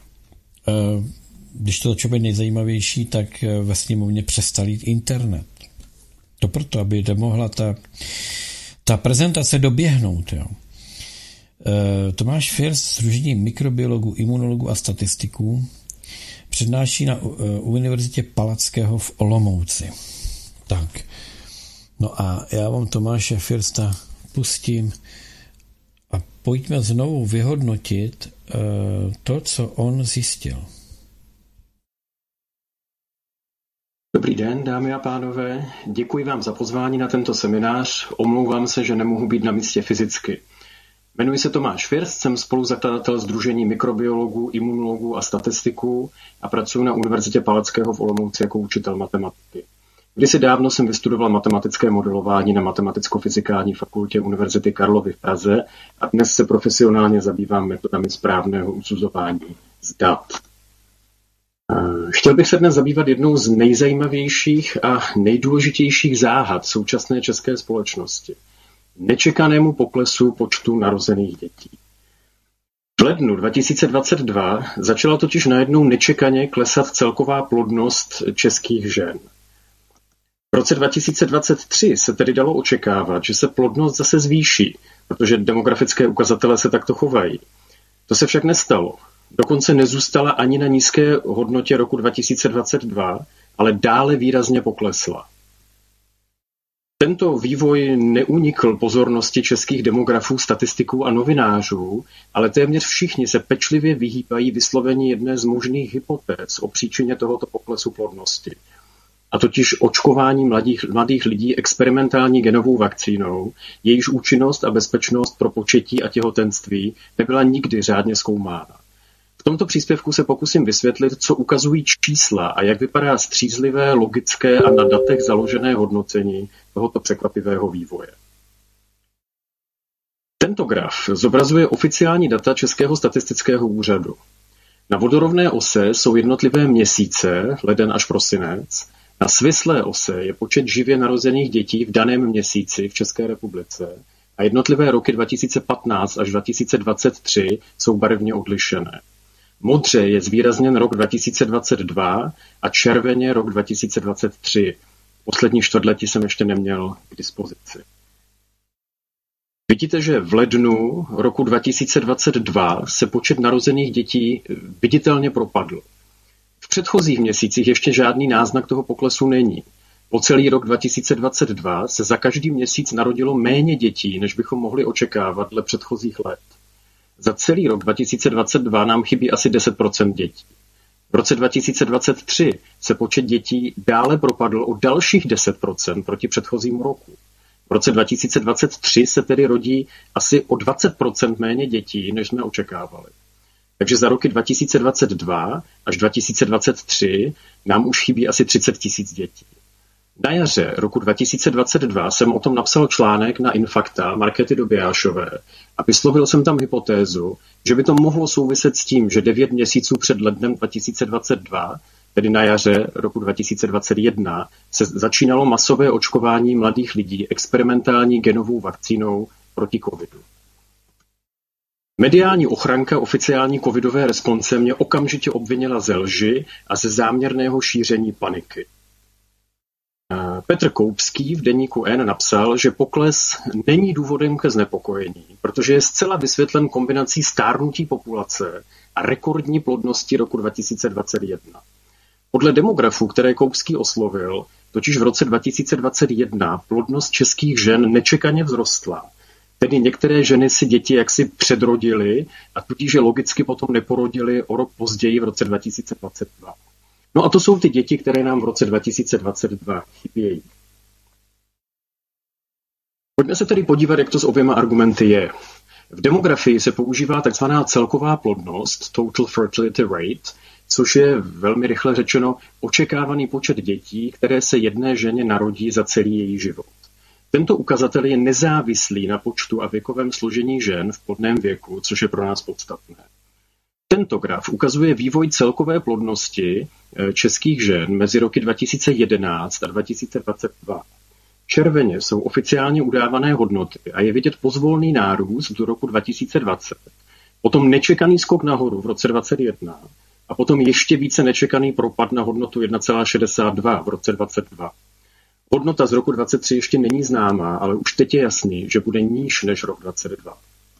Když to začalo být nejzajímavější, tak ve sněmovně přestal jít internet. To proto, aby nemohla ta, ta prezentace doběhnout. Jo. E, Tomáš First, Sdružení mikrobiologů, imunologů a statistiků, přednáší na uh, Univerzitě Palackého v Olomouci. Tak. No a já vám Tomáše Firsta pustím a pojďme znovu vyhodnotit to, co on zjistil. Dobrý den, dámy a pánové. Děkuji vám za pozvání na tento seminář. Omlouvám se, že nemohu být na místě fyzicky. Jmenuji se Tomáš First, jsem spoluzakladatel Sdružení mikrobiologů, imunologů a statistiků a pracuji na Univerzitě Palackého v Olomouci jako učitel matematiky. Kdysi dávno jsem vystudoval matematické modelování na Matematicko-fyzikální fakultě Univerzity Karlovy v Praze a dnes se profesionálně zabývám metodami správného usuzování z dat. Chtěl bych se dnes zabývat jednou z nejzajímavějších a nejdůležitějších záhad současné české společnosti. Nečekanému poklesu počtu narozených dětí. V lednu dva tisíce dvacet dva začala totiž najednou nečekaně klesat celková plodnost českých žen. V roce dva tisíce dvacet tři se tedy dalo očekávat, že se plodnost zase zvýší, protože demografické ukazatele se takto chovají. To se však nestalo. Dokonce nezůstala ani na nízké hodnotě roku dva tisíce dvacet dva, ale dále výrazně poklesla. Tento vývoj neunikl pozornosti českých demografů, statistiků a novinářů, ale téměř všichni se pečlivě vyhýbají vyslovení jedné z možných hypotéz o příčině tohoto poklesu plodnosti. A totiž očkování mladých, mladých lidí experimentální genovou vakcínou, jejíž účinnost a bezpečnost pro početí a těhotenství nebyla nikdy řádně zkoumána. V tomto příspěvku se pokusím vysvětlit, co ukazují čísla a jak vypadá střízlivé, logické a na datech založené hodnocení tohoto překvapivého vývoje. Tento graf zobrazuje oficiální data Českého statistického úřadu. Na vodorovné ose jsou jednotlivé měsíce, leden až prosinec, na svislé ose je počet živě narozených dětí v daném měsíci v České republice a jednotlivé roky dva tisíce patnáct až dva tisíce dvacet tři jsou barevně odlišené. Modře je zvýrazněn rok dva tisíce dvacet dva a červeně rok dva tisíce dvacet tři. Poslední čtvrtletí jsem ještě neměl k dispozici. Vidíte, že v lednu roku dva tisíce dvacet dva se počet narozených dětí viditelně propadl. V předchozích měsících ještě žádný náznak toho poklesu není. Po celý rok dva tisíce dvacet dva se za každý měsíc narodilo méně dětí, než bychom mohli očekávat dle předchozích let. Za celý rok dva tisíce dvacet dva nám chybí asi deset procent dětí. V roce dva tisíce dvacet tři se počet dětí dále propadl o dalších deset procent proti předchozímu roku. V roce dva tisíce dvacet tři se tedy rodí asi o dvacet procent méně dětí, než jsme očekávali. Takže za roky dva tisíce dvacet dva až dva tisíce dvacet tři nám už chybí asi třicet tisíc dětí. Na jaře roku dva tisíce dvacet dva jsem o tom napsal článek na Infakta Markéty Dobijášové a vyslovil jsem tam hypotézu, že by to mohlo souviset s tím, že devět měsíců před lednem dva tisíce dvacet dva, tedy na jaře roku dva tisíce dvacet jedna, se začínalo masové očkování mladých lidí experimentální genovou vakcínou proti covidu. Mediální ochranka oficiální covidové response mě okamžitě obvinila ze lži a ze záměrného šíření paniky. Petr Koupský v deníku N napsal, že pokles není důvodem ke znepokojení, protože je zcela vysvětlen kombinací stárnutí populace a rekordní plodnosti roku dva tisíce dvacet jedna. Podle demografů, které Koupský oslovil, totiž v roce dva tisíce dvacet jedna plodnost českých žen nečekaně vzrostla. Tedy některé ženy si děti jaksi předrodily a tudíž je logicky potom neporodily o rok později v roce dva tisíce dvacet dva. No a to jsou ty děti, které nám v roce dva tisíce dvacet dva chybějí. Pojďme se tedy podívat, jak to s oběma argumenty je. V demografii se používá takzvaná celková plodnost, total fertility rate, což je velmi rychle řečeno očekávaný počet dětí, které se jedné ženě narodí za celý její život. Tento ukazatel je nezávislý na počtu a věkovém složení žen v plodném věku, což je pro nás podstatné. Tento graf ukazuje vývoj celkové plodnosti českých žen mezi roky dva tisíce jedenáct a dva tisíce dvacet dva. Červeně jsou oficiálně udávané hodnoty a je vidět pozvolný nárůst do roku dva tisíce dvacet, potom nečekaný skok nahoru v roce dvacet jedna a potom ještě více nečekaný propad na hodnotu jedna celá šedesát dva v roce dvacet dva. Hodnota z roku dvacet tři ještě není známá, ale už teď je jasný, že bude níž než rok dvacet dva.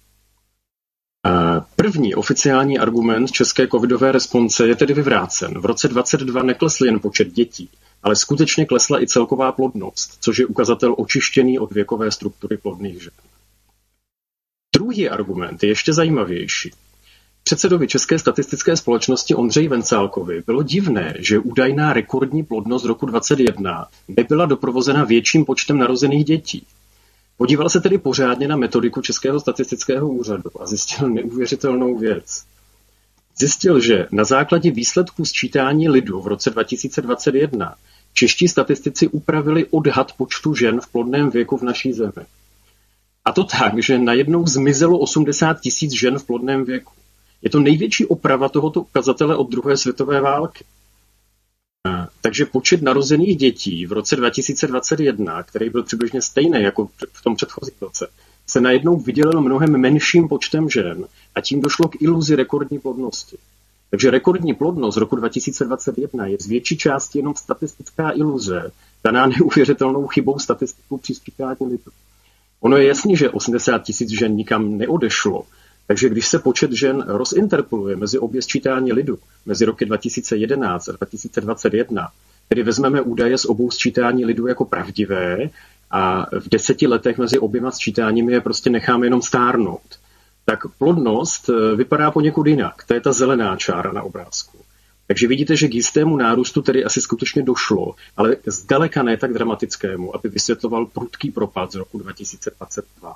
První oficiální argument české covidové response je tedy vyvrácen. V roce dvacet dva neklesl jen počet dětí, ale skutečně klesla i celková plodnost, což je ukazatel očištěný od věkové struktury plodných žen. Druhý Druhý argument je ještě zajímavější. Předsedovi České statistické společnosti Ondřeji Vencálkovi bylo divné, že údajná rekordní plodnost roku dvacet jedna nebyla doprovozena větším počtem narozených dětí. Podíval se tedy pořádně na metodiku Českého statistického úřadu a zjistil neuvěřitelnou věc. Zjistil, že na základě výsledků sčítání lidu v roce dva tisíce dvacet jedna čeští statistici upravili odhad počtu žen v plodném věku v naší zemi. A to tak, že najednou zmizelo osmdesát tisíc žen v plodném věku. Je to největší oprava tohoto ukazatele od druhé světové války. Takže počet narozených dětí v roce dva tisíce dvacet jedna, který byl přibližně stejný jako v tom předchozím roce, se najednou vydělil mnohem menším počtem žen a tím došlo k iluzi rekordní plodnosti. Takže rekordní plodnost roku dva tisíce dvacet jedna je z větší části jenom statistická iluze, daná neuvěřitelnou chybou statistiků při sčítání lidu. Ono je jasný, že osmdesát tisíc žen nikam neodešlo, takže když se počet žen rozinterpoluje mezi obě sčítání lidu, mezi roky dva tisíce jedenáct a dva tisíce dvacet jedna, tedy vezmeme údaje z obou sčítání lidu jako pravdivé a v deseti letech mezi oběma sčítáními je prostě necháme jenom stárnout, tak plodnost vypadá poněkud jinak. To je ta zelená čára na obrázku. Takže vidíte, že k jistému nárůstu tedy asi skutečně došlo, ale zdaleka ne tak dramatickému, aby vysvětloval prudký propad z roku dva tisíce dvacet dva.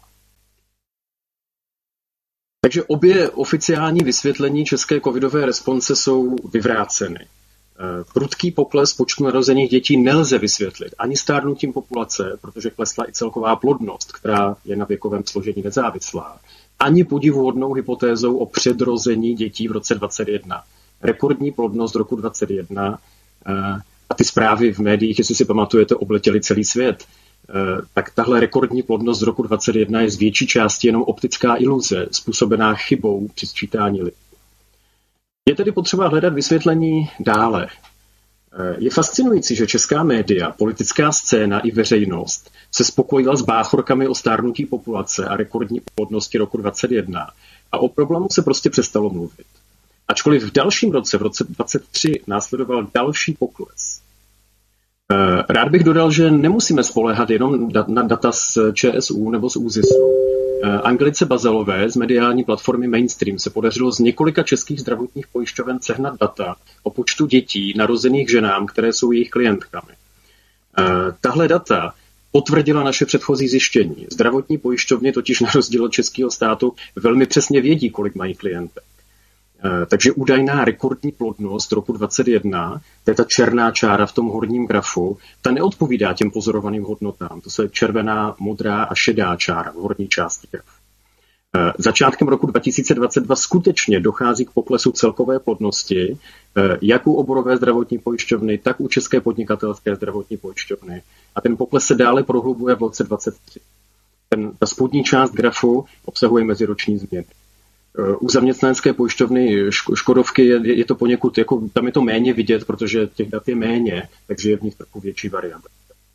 Takže obě oficiální vysvětlení české covidové response jsou vyvráceny. Prudký pokles počtu narozených dětí nelze vysvětlit ani stárnutím populace, protože klesla i celková plodnost, která je na věkovém složení nezávislá, ani podivuhodnou hypotézou o předrození dětí v roce dvacet jedna. Rekordní plodnost roku dvacet jedna a ty zprávy v médiích, jestli si pamatujete, obletěly celý svět, tak tahle rekordní plodnost z roku dvacet jedna je z větší části jenom optická iluze, způsobená chybou při sčítání lidu. Je tedy potřeba hledat vysvětlení dále. Je fascinující, že česká média, politická scéna i veřejnost se spokojila s báchorkami o stárnutí populace a rekordní plodnosti roku dvacet jedna a o problému se prostě přestalo mluvit. Ačkoliv v dalším roce, v roce dvacet tři, následoval další pokles. Rád bych dodal, že nemusíme spoléhat jenom na data z ČSÚ nebo z ÚZISu. Anglice Bazalové z mediální platformy Mainstream se podařilo z několika českých zdravotních pojišťoven sehnat data o počtu dětí narozených ženám, které jsou jejich klientkami. Tahle data potvrdila naše předchozí zjištění. Zdravotní pojišťovny totiž na rozdíl od českého státu velmi přesně vědí, kolik mají klientek. Takže údajná rekordní plodnost roku dvacet jedna, to je ta černá čára v tom horním grafu, ta neodpovídá těm pozorovaným hodnotám. To je červená, modrá a šedá čára v horní části grafu. Začátkem roku dva tisíce dvacet dva skutečně dochází k poklesu celkové plodnosti, jak u oborové zdravotní pojišťovny, tak u České podnikatelské zdravotní pojišťovny. A ten pokles se dále prohlubuje v roce dvacet tři. Ten, ta spodní část grafu obsahuje meziroční změny. U zaměstnanecké pojišťovny Škodovky je, je to poněkud, jako, tam je to méně vidět, protože těch dat je méně, takže je v nich trochu větší variabilita.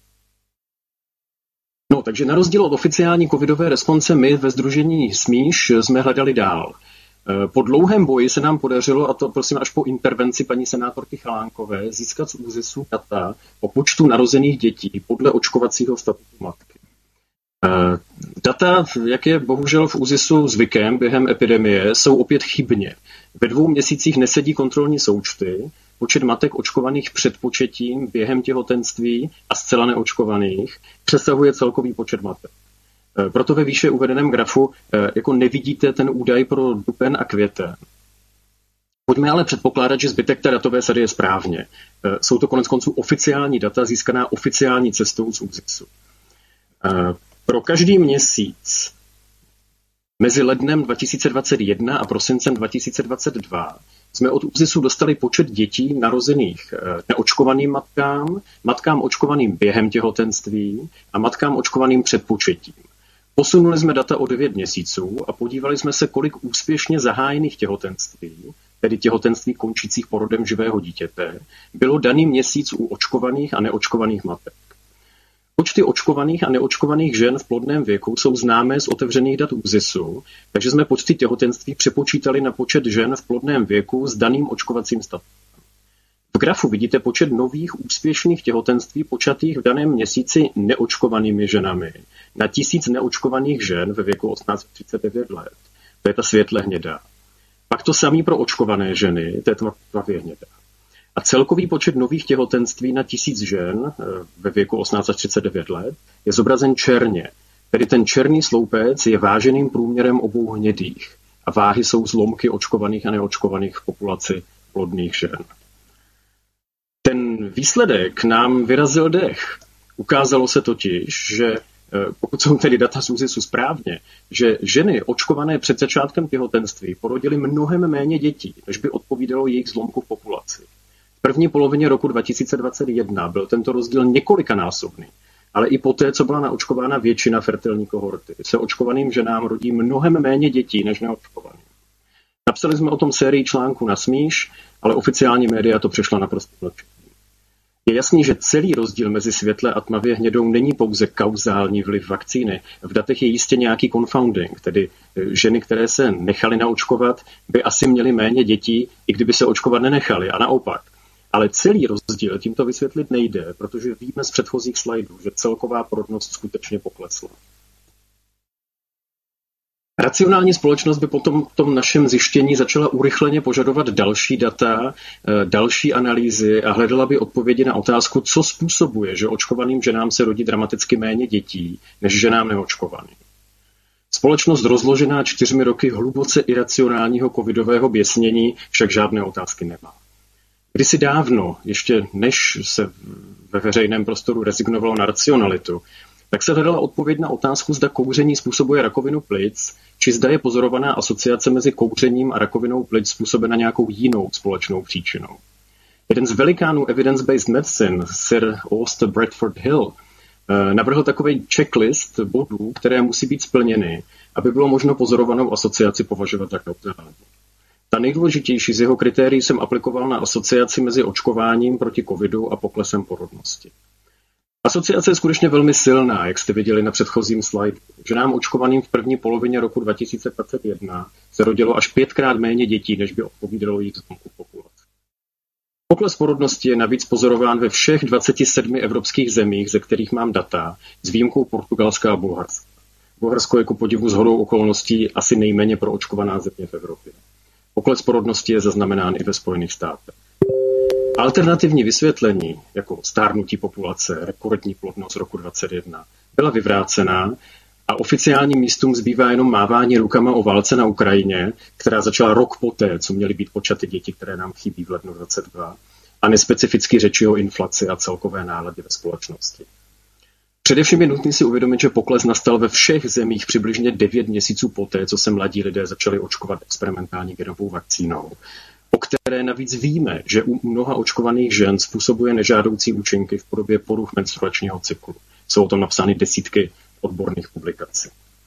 No, takže na rozdíl od oficiální covidové response my ve sdružení Smíš jsme hledali dál. Po dlouhém boji se nám podařilo, a to prosím až po intervenci paní senátorky Chalánkové, získat z ÚZISu data o počtu narozených dětí podle očkovacího statutu matky. Data, jak je bohužel v ÚZISu zvykem během epidemie, jsou opět chybně. Ve dvou měsících nesedí kontrolní součty, počet matek očkovaných před početím během těhotenství a zcela neočkovaných přesahuje celkový počet matek. Proto ve výše uvedeném grafu jako nevidíte ten údaj pro duben a květen. Pojďme ale předpokládat, že zbytek té datové sady je správně. Jsou to konec konců oficiální data získaná oficiální cestou z ÚZISu. Pro každý měsíc mezi lednem dva tisíce dvacet jedna a prosincem dva tisíce dvacet dva jsme od ÚZISu dostali počet dětí narozených neočkovaným matkám, matkám očkovaným během těhotenství a matkám očkovaným před početím. Posunuli jsme data o devět měsíců a podívali jsme se, kolik úspěšně zahájených těhotenství, tedy těhotenství končících porodem živého dítěte, bylo daný měsíc u očkovaných a neočkovaných matek. Počty očkovaných a neočkovaných žen v plodném věku jsou známé z otevřených dat ÚZISu, takže jsme počty těhotenství přepočítali na počet žen v plodném věku s daným očkovacím statutem. V grafu vidíte počet nových úspěšných těhotenství počatých v daném měsíci neočkovanými ženami na tisíc neočkovaných žen ve věku osmnáct až třicet devět let. To je ta světle hnědá. Pak to samý pro očkované ženy, to je tmavě hnědá. A celkový počet nových těhotenství na tisíc žen ve věku osmnáct až třicet devět let je zobrazen černě. Tedy ten černý sloupec je váženým průměrem obou hnědých a váhy jsou zlomky očkovaných a neočkovaných v populaci plodných žen. Ten výsledek nám vyrazil dech. Ukázalo se totiž, že pokud jsou tedy data z ÚZISu správně, že ženy očkované před začátkem těhotenství porodily mnohem méně dětí, než by odpovídalo jejich zlomku v populaci. V první polovině roku dva tisíce dvacet jedna byl tento rozdíl několikanásobný, ale i poté, co byla naočkována většina fertilní kohorty, se očkovaným ženám rodí mnohem méně dětí než neočkovaným. Napsali jsme o tom sérii článků na Smíš, ale oficiální média to přešla naprosto mlčení. Je jasný, že celý rozdíl mezi světle a tmavě hnědou není pouze kauzální vliv vakcíny. V datech je jistě nějaký confounding, tedy ženy, které se nechaly naočkovat, by asi měly méně dětí, i kdyby se očkovat nenechaly, a naopak. Ale celý rozdíl tímto vysvětlit nejde, protože víme z předchozích slajdů, že celková porodnost skutečně poklesla. Racionální společnost by potom v tom našem zjištění začala urychleně požadovat další data, další analýzy a hledala by odpovědi na otázku, co způsobuje, že očkovaným ženám se rodí dramaticky méně dětí, než ženám neočkovaným. Společnost rozložená čtyřmi roky hluboce iracionálního covidového běsnění však žádné otázky nemá. Kdysi dávno, ještě než se ve veřejném prostoru rezignovalo na racionalitu, tak se hledala odpověď na otázku, zda kouření způsobuje rakovinu plic, či zda je pozorovaná asociace mezi kouřením a rakovinou plic způsobena nějakou jinou společnou příčinou. Jeden z velikánů evidence-based medicine, Sir Auster Bradford Hill, navrhl takový checklist bodů, které musí být splněny, aby bylo možno pozorovanou asociaci považovat za kauzální. Ta nejdůležitější z jeho kritérií jsem aplikoval na asociaci mezi očkováním proti covidu a poklesem porodnosti. Asociace je skutečně velmi silná, jak jste viděli na předchozím slajdu. Ženám očkovaným v první polovině roku dva tisíce dvacet jedna se rodilo až pětkrát méně dětí, než by odpovídalo jejich zlomku populace. Pokles porodnosti je navíc pozorován ve všech dvaceti sedmi evropských zemích, ze kterých mám data, s výjimkou Portugalska a Bulharska. Bulharsko je ku podivu shodou okolností asi nejméně proočkovaná země v Evropě. Pokles porodnosti je zaznamenán i ve Spojených státech. Alternativní vysvětlení, jako stárnutí populace, rekordní plodnost roku dvacet jedna, byla vyvrácená a oficiálním místům zbývá jenom mávání rukama o válce na Ukrajině, která začala rok poté, co měly být počaty děti, které nám chybí v lednu dvacet dva, a nespecificky řeči o inflaci a celkové náladě ve společnosti. Především je nutné si uvědomit, že pokles nastal ve všech zemích přibližně devět měsíců poté, co se mladí lidé začali očkovat experimentální genovou vakcínou, o které navíc víme, že u mnoha očkovaných žen způsobuje nežádoucí účinky v podobě poruch menstruačního cyklu. Jsou o tom napsány desítky odborných publikací.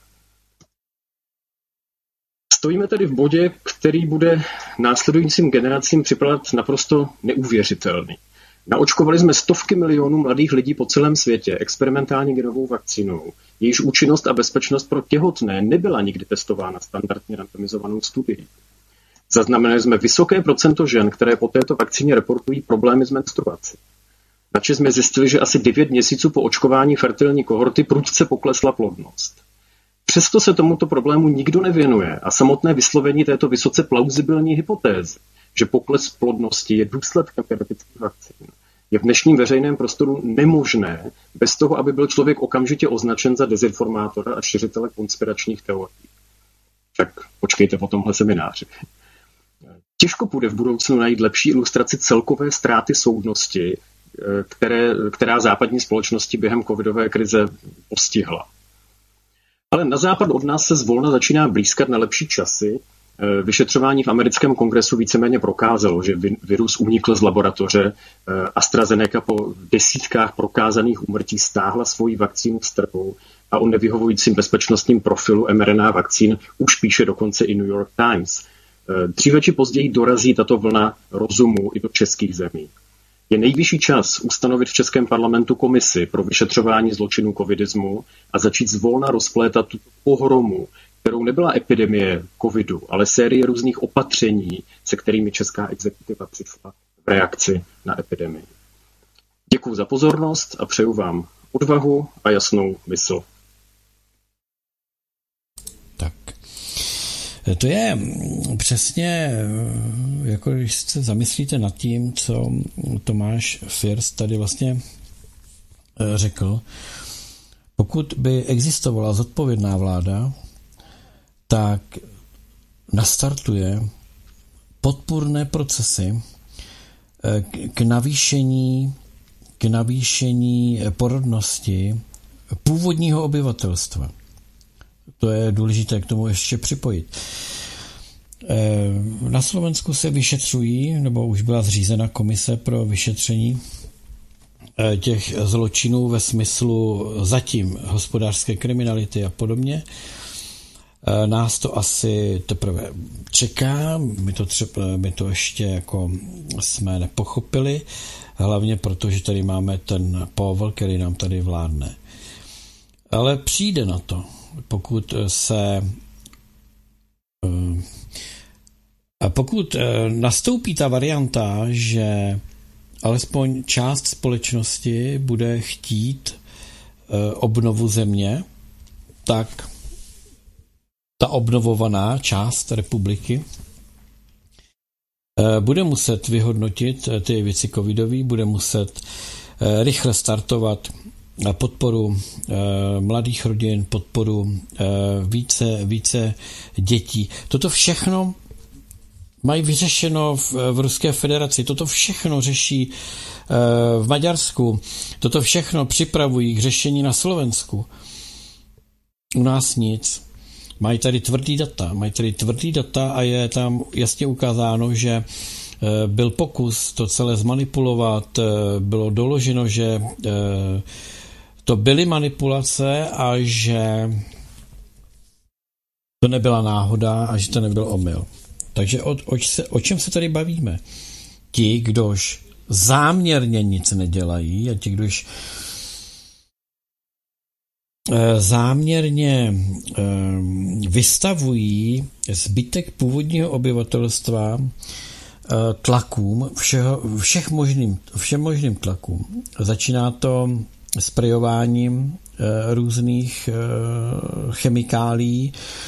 Stojíme tedy v bodě, který bude následujícím generacím připadat naprosto neuvěřitelný. Naočkovali jsme stovky milionů mladých lidí po celém světě experimentální genovou vakcínou. Jejíž účinnost a bezpečnost pro těhotné nebyla nikdy testována standardně randomizovanou studií. Zaznamenali jsme vysoké procento žen, které po této vakcíně reportují problémy s menstruací. Načež jsme zjistili, že asi devět měsíců po očkování fertilní kohorty prudce poklesla plodnost. Přesto se tomuto problému nikdo nevěnuje a samotné vyslovení této vysoce plauzibilní hypotézy, že pokles plodnosti je důsledkem genetických vakcín, je v dnešním veřejném prostoru nemožné bez toho, aby byl člověk okamžitě označen za dezinformátora a šiřitele konspiračních teorií. Však počkejte po tomhle semináři. Těžko půjde v budoucnu najít lepší ilustraci celkové ztráty soudnosti, které, která západní společnosti během covidové krize postihla. Ale na západ od nás se zvolna začíná blýskat na lepší časy. Vyšetřování v americkém kongresu víceméně prokázalo, že virus unikl z laboratoře. AstraZeneca po desítkách prokázaných úmrtí stáhla svoji vakcínu z trhu a o nevyhovujícím bezpečnostním profilu mRNA vakcín už píše dokonce i New York Times. Dříve či později dorazí tato vlna rozumu i do českých zemí. Je nejvyšší čas ustanovit v českém parlamentu komisi pro vyšetřování zločinů covidismu a začít zvolna rozplétat tuto pohromu, kterou nebyla epidemie covidu, ale série různých opatření, se kterými česká exekutiva přišla v reakci na epidemii. Děkuji za pozornost a přeju vám odvahu a jasnou mysl. Tak. To je přesně, jako když se zamyslíte nad tím, co Tomáš Firs tady vlastně řekl. Pokud by existovala zodpovědná vláda, tak nastartuje podpůrné procesy k navýšení, k navýšení porodnosti původního obyvatelstva. To je důležité k tomu ještě připojit. Na Slovensku se vyšetřují, nebo už byla zřízena komise pro vyšetření těch zločinů ve smyslu zatím hospodářské kriminality a podobně. Nás to asi teprve čeká, my to, třeba, my to ještě jako jsme nepochopili, hlavně proto, že tady máme ten Povel, který nám tady vládne. Ale přijde na to, pokud se pokud nastoupí ta varianta, že alespoň část společnosti bude chtít obnovu země, tak ta obnovovaná část republiky bude muset vyhodnotit ty věci covidové, bude muset rychle startovat podporu mladých rodin, podporu více, více dětí. Toto všechno mají vyřešeno v, v Ruské federaci, toto všechno řeší v Maďarsku, toto všechno připravují k řešení na Slovensku. U nás nic. Mají tady tvrdý data, mají tady tvrdý data a je tam jasně ukázáno, že byl pokus to celé zmanipulovat, bylo doloženo, že to byly manipulace a že to nebyla náhoda a že to nebyl omyl. Takže o, o, se, o čem se tady bavíme? Ti, kdož záměrně nic nedělají a ti, kdož záměrně vystavují zbytek původního obyvatelstva tlakům, všeho, všech možným, všem možným tlakům. Začíná to sprejováním různých chemikálií,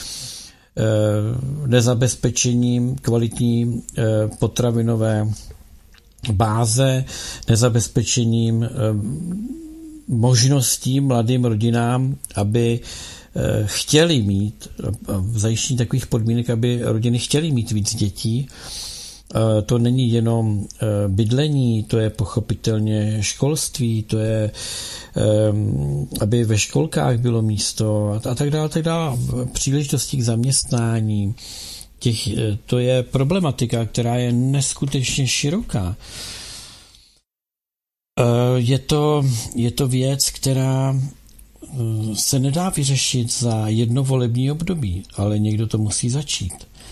nezabezpečením kvalitní potravinové báze, nezabezpečením možností mladým rodinám, aby chtěli mít, v zajištění takových podmínek, aby rodiny chtěly mít víc dětí. To není jenom bydlení, to je pochopitelně školství, to je, aby ve školkách bylo místo a tak dále, tak dále, příležitosti k zaměstnání. Těch, to je problematika, která je neskutečně široká. Je to, je to věc, která se nedá vyřešit za jedno volební období, ale někdo to musí začít.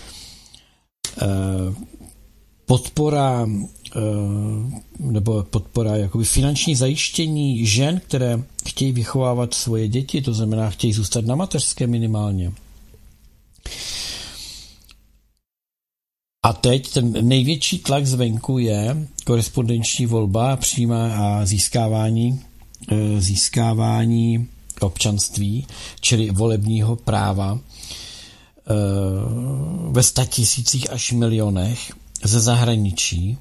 Podpora nebo podpora jakoby finanční zajištění žen, které chtějí vychovávat svoje děti, to znamená chtějí zůstat na mateřské minimálně. A teď ten největší tlak zvenku je korespondenční volba přímá a získávání, získávání občanství, čili volebního práva ve statisících až milionech ze zahraničí,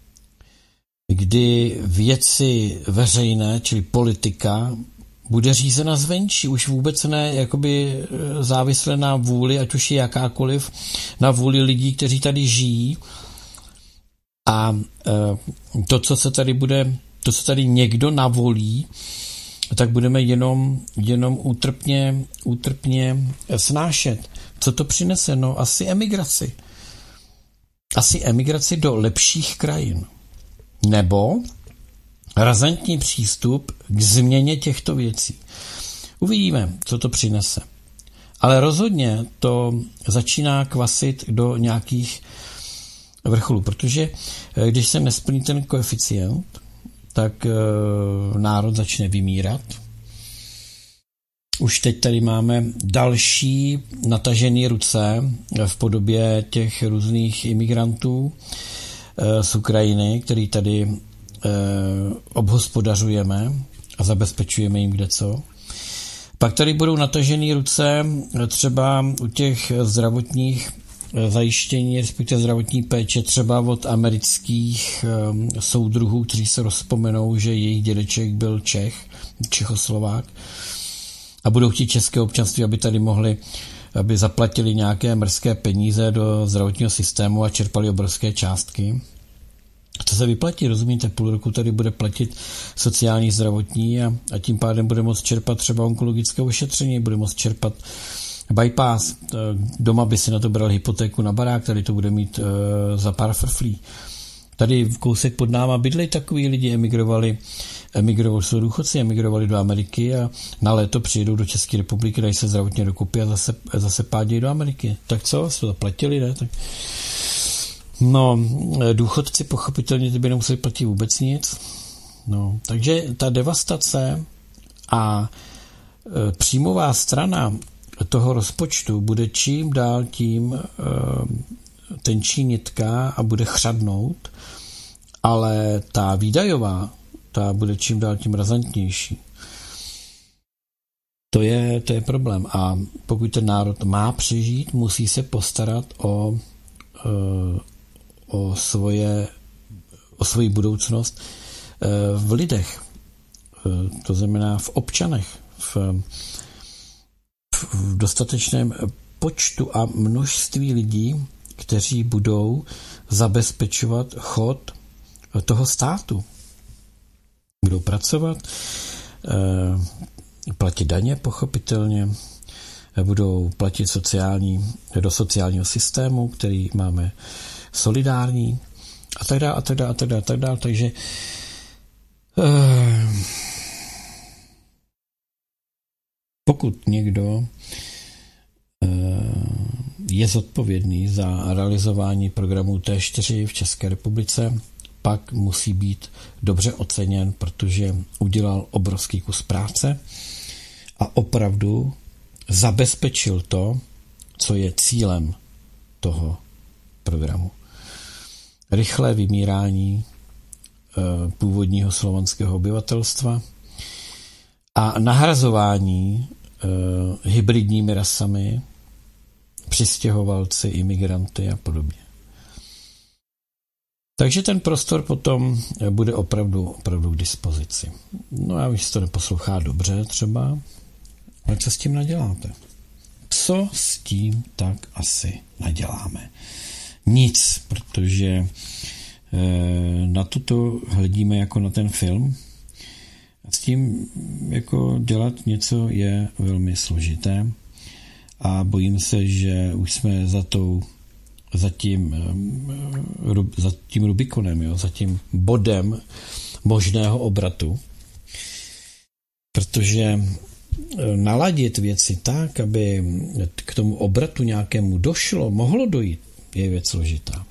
kdy věci veřejné, čili politika, bude řízena zvenčí, už vůbec ne jakoby závislé na vůli, ať už je jakákoliv, na vůli lidí, kteří tady žijí. A to, co se tady bude, to, co tady někdo navolí, tak budeme jenom, jenom útrpně, útrpně snášet. Co to přinese? No asi emigraci. Asi emigraci do lepších krajin. Nebo razantní přístup k změně těchto věcí. Uvidíme, co to přinese. Ale rozhodně to začíná kvasit do nějakých vrcholů, protože když se nesplní ten koeficient, tak e, národ začne vymírat. Už teď tady máme další natažené ruce v podobě těch různých imigrantů. z Ukrajiny, který tady obhospodařujeme a zabezpečujeme jim kdeco. Pak tady budou natažené ruce třeba u těch zdravotních zajištění, respektive zdravotní péče, třeba od amerických soudruhů, kteří se rozpomenou, že jejich dědeček byl Čech, Čechoslovák, a budou chtít české občanství, aby tady mohli, aby zaplatili nějaké mrzké peníze do zdravotního systému a čerpali obrovské částky. Co se vyplatí, rozumíte, půl roku tady bude platit sociální, zdravotní a, a tím pádem bude moct čerpat třeba onkologické ošetření, bude moct čerpat bypass, doma by si na to bral hypotéku na barák, tady to bude mít uh, za pár frflí. Tady v kousek pod náma bydlej takový lidi, emigrovali, emigrovali, jsou důchodci, emigrovali do Ameriky a na léto přijedou do České republiky, dají se zdravotně dokupy a zase, zase pádějí do Ameriky. Tak co? Jsme to platili, ne? Tak... No, důchodci pochopitelně ty by nemuseli platit vůbec nic. No, takže ta devastace a e, příjmová strana toho rozpočtu bude čím dál tím e, tenčí nitka a bude chřadnout, ale ta výdajová, ta bude čím dál tím razantnější. To je, to je problém. A pokud ten národ má přežít, musí se postarat o, o, svoje, o svoji budoucnost v lidech. To znamená v občanech, v, v dostatečném počtu a množství lidí, kteří budou zabezpečovat chod toho státu. Budou pracovat, platit daně pochopitelně, budou platit sociální, do sociálního systému, který máme solidární a tak dále, a tak dále, a tak dále, a tak dále. Takže pokud někdo je zodpovědný za realizování programu T čtyři v České republice, pak musí být dobře oceněn, protože udělal obrovský kus práce a opravdu zabezpečil to, co je cílem toho programu. Rychlé vymírání e, původního slovanského obyvatelstva a nahrazování e, hybridními rasami, přistěhovalci, imigranty a podobně. Takže ten prostor potom bude opravdu, opravdu k dispozici. No a když to neposlouchá dobře třeba, ale co s tím naděláte? Co s tím tak asi naděláme? Nic, protože e, na toto hledíme jako na ten film. A s tím jako dělat něco je velmi složité a bojím se, že už jsme za tou za tím, za tím Rubikonem, jo, za tím bodem možného obratu. Protože naladit věci tak, aby k tomu obratu nějakému došlo, mohlo dojít, je věc složitá.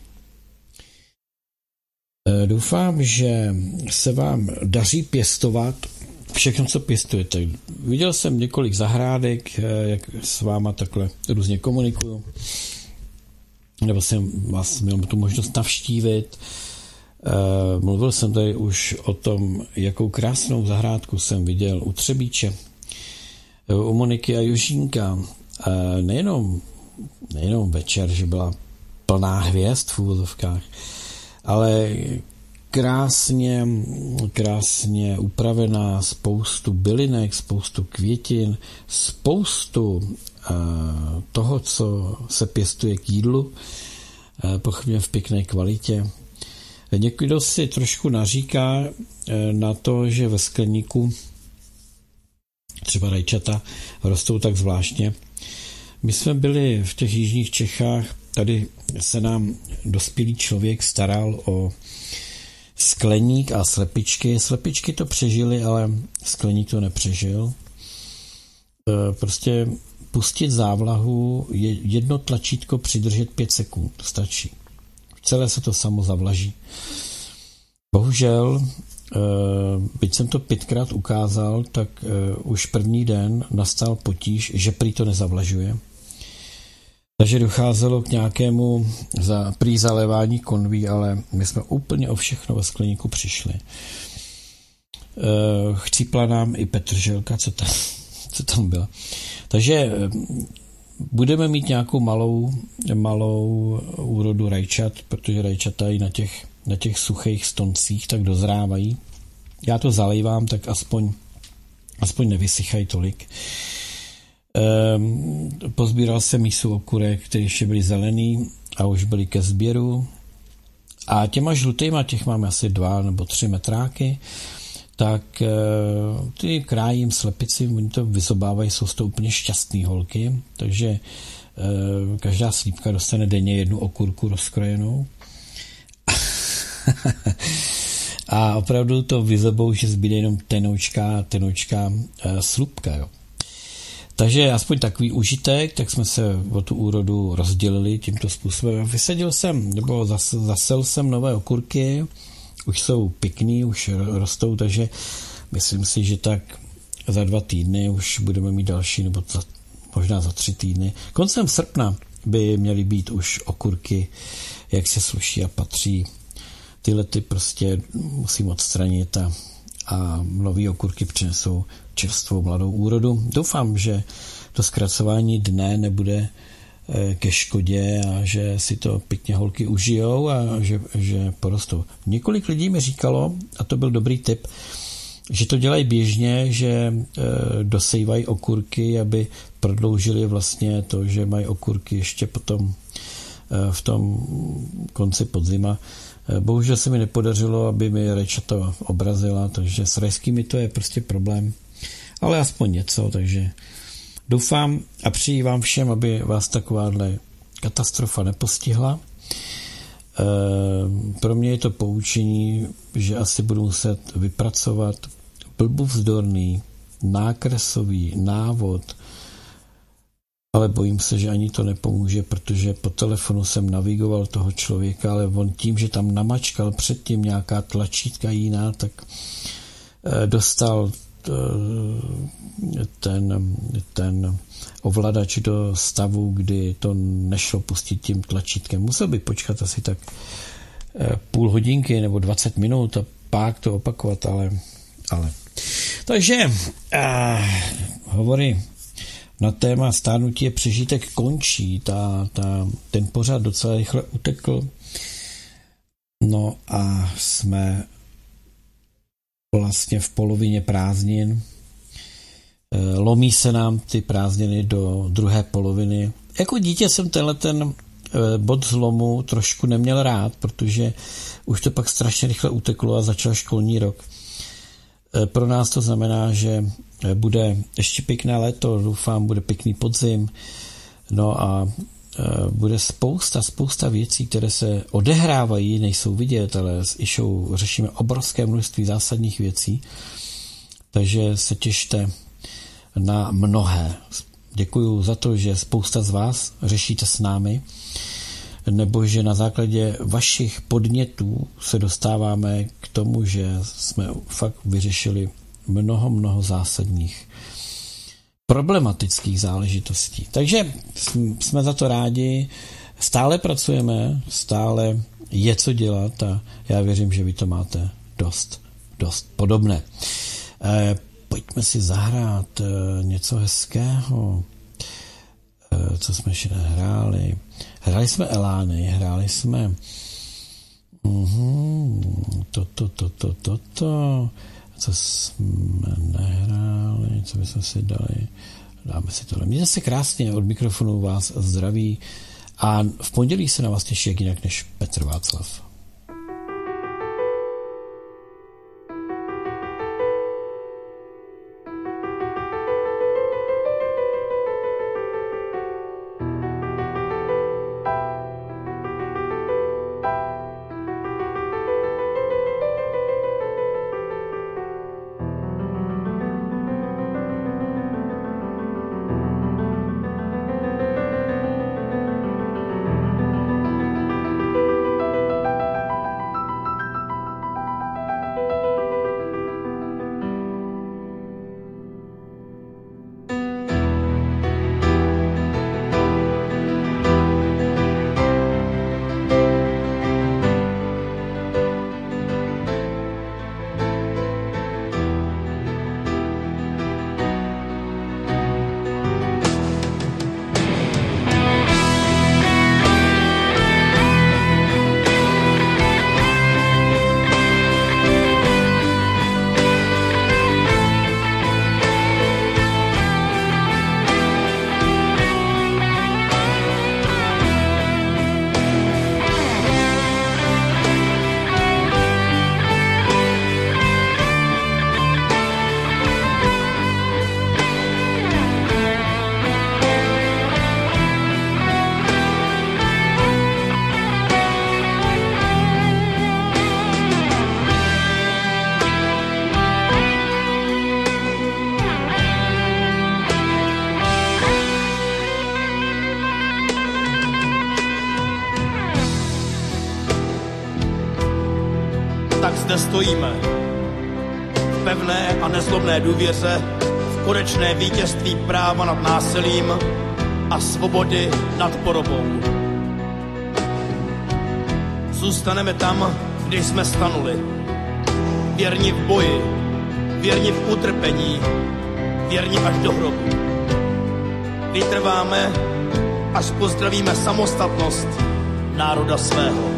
Doufám, že se vám daří pěstovat všechno, co pěstujete. Viděl jsem několik zahrádek, jak s váma takhle různě komunikuju, nebo jsem vás měl tu možnost navštívit. Mluvil jsem tady už o tom, jakou krásnou zahrádku jsem viděl u Třebíče, u Moniky a Jožínka. Nejenom, nejenom večer, že byla plná hvězd v úvozovkách, ale krásně, krásně upravená, spoustu bylinek, spoustu květin, spoustu toho, co se pěstuje k jídlu, pochopně v pěkné kvalitě. Někdo si trošku naříká na to, že ve skleníku třeba rajčata rostou tak zvláštně. My jsme byli v těch jižních Čechách, tady se nám dospělý člověk staral o skleník a slepičky. Slepičky to přežily, ale skleník to nepřežil. Prostě pustit závlahu, jedno tlačítko přidržet pět sekund, stačí. Celé se to samo zavlaží. Bohužel, byť jsem to pětkrát ukázal, tak už první den nastal potíž, že prý to nezavlažuje. Takže docházelo k nějakému za, prý zalévání konví, ale my jsme úplně o všechno ve skleníku přišli. E, chcípla nám i petrželka, co tam, co tam byla. Takže e, budeme mít nějakou malou, malou úrodu rajčat, protože rajčata i na těch, na těch suchých stoncích tak dozrávají. Já to zalejvám, tak aspoň, aspoň nevysychají tolik. Ehm, pozbíral jsem mísu okurek, které ještě byly zelený a už byly ke sběru. A těma žlutýma, těch mám asi dva nebo tři metráky, tak e, ty krájím slepici, oni to vyzobávají, jsou z toho úplně šťastný holky, takže e, každá slípka dostane denně jednu okurku rozkrojenou. A opravdu to vyzobou, že zbyde jenom tenoučká, tenoučká e, slupka, jo. Takže aspoň takový užitek, tak jsme se o tu úrodu rozdělili tímto způsobem. Vysadil jsem, nebo zas, zasel jsem nové okurky, už jsou pěkný, už rostou, takže myslím si, že tak za dva týdny už budeme mít další, nebo za, možná za tři týdny. Koncem srpna by měly být už okurky, jak se sluší a patří. Tyhle ty prostě musím odstranit a, a nový okurky přinesou čerstvou mladou úrodu. Doufám, že to zkracování dne nebude ke škodě a že si to pěkně holky užijou a že, že porostou. Několik lidí mi říkalo, a to byl dobrý tip, že to dělají běžně, že e, dosejvají okurky, aby prodloužili vlastně to, že mají okurky ještě potom e, v tom konci podzima. E, bohužel se mi nepodařilo, aby mi rajčata obrazila, takže s rajskými to je prostě problém. Ale aspoň něco, takže doufám a přeji vám všem, aby vás takováhle katastrofa nepostihla. E, pro mě je to poučení, že asi budu muset vypracovat blbuvzdorný, nákresový návod, ale bojím se, že ani to nepomůže, protože po telefonu jsem navigoval toho člověka, ale on tím, že tam namačkal předtím nějaká tlačítka jiná, tak e, dostal ten, ten ovladač do stavu, kdy to nešlo pustit tím tlačítkem. Musel by počkat asi tak půl hodinky nebo dvacet minut a pak to opakovat, ale, ale. Takže a, hovory na téma stárnutí je přežitek končí. Ta, ta, ten pořad docela rychle utekl. No a jsme vlastně v polovině prázdnin. Lomí se nám ty prázdniny do druhé poloviny. Jako dítě jsem tenhle ten bod zlomu trošku neměl rád, protože už to pak strašně rychle uteklo a začal školní rok. Pro nás to znamená, že bude ještě pěkné léto, doufám, bude pěkný podzim, no a bude spousta, spousta věcí, které se odehrávají, nejsou vidět, ale s Išou řešíme obrovské množství zásadních věcí, takže se těšte na mnohé. Děkuju za to, že spousta z vás řešíte s námi, nebo že na základě vašich podnětů se dostáváme k tomu, že jsme fakt vyřešili mnoho, mnoho zásadních problematických záležitostí. Takže jsme za to rádi, stále pracujeme, stále je co dělat a já věřím, že vy to máte dost, dost podobné. E, pojďme si zahrát e, něco hezkého, e, co jsme ještě hráli. Hráli jsme Elány, hráli jsme uhum, toto, toto, toto, co jsme nehráli, co bychom si dali, dáme si tohle. Mějte se krásně, od mikrofonu vás zdraví a v pondělí se na vás těší jak jinak než Petr Václav. zde stojíme. V pevné a nezlomné důvěře, v konečné vítězství práva nad násilím a svobody nad porobou. Zůstaneme tam, kde jsme stanuli. Věrni v boji, věrni v utrpení, věrni až do hrobu. Vytrváme, až pozdravíme samostatnost národa svého.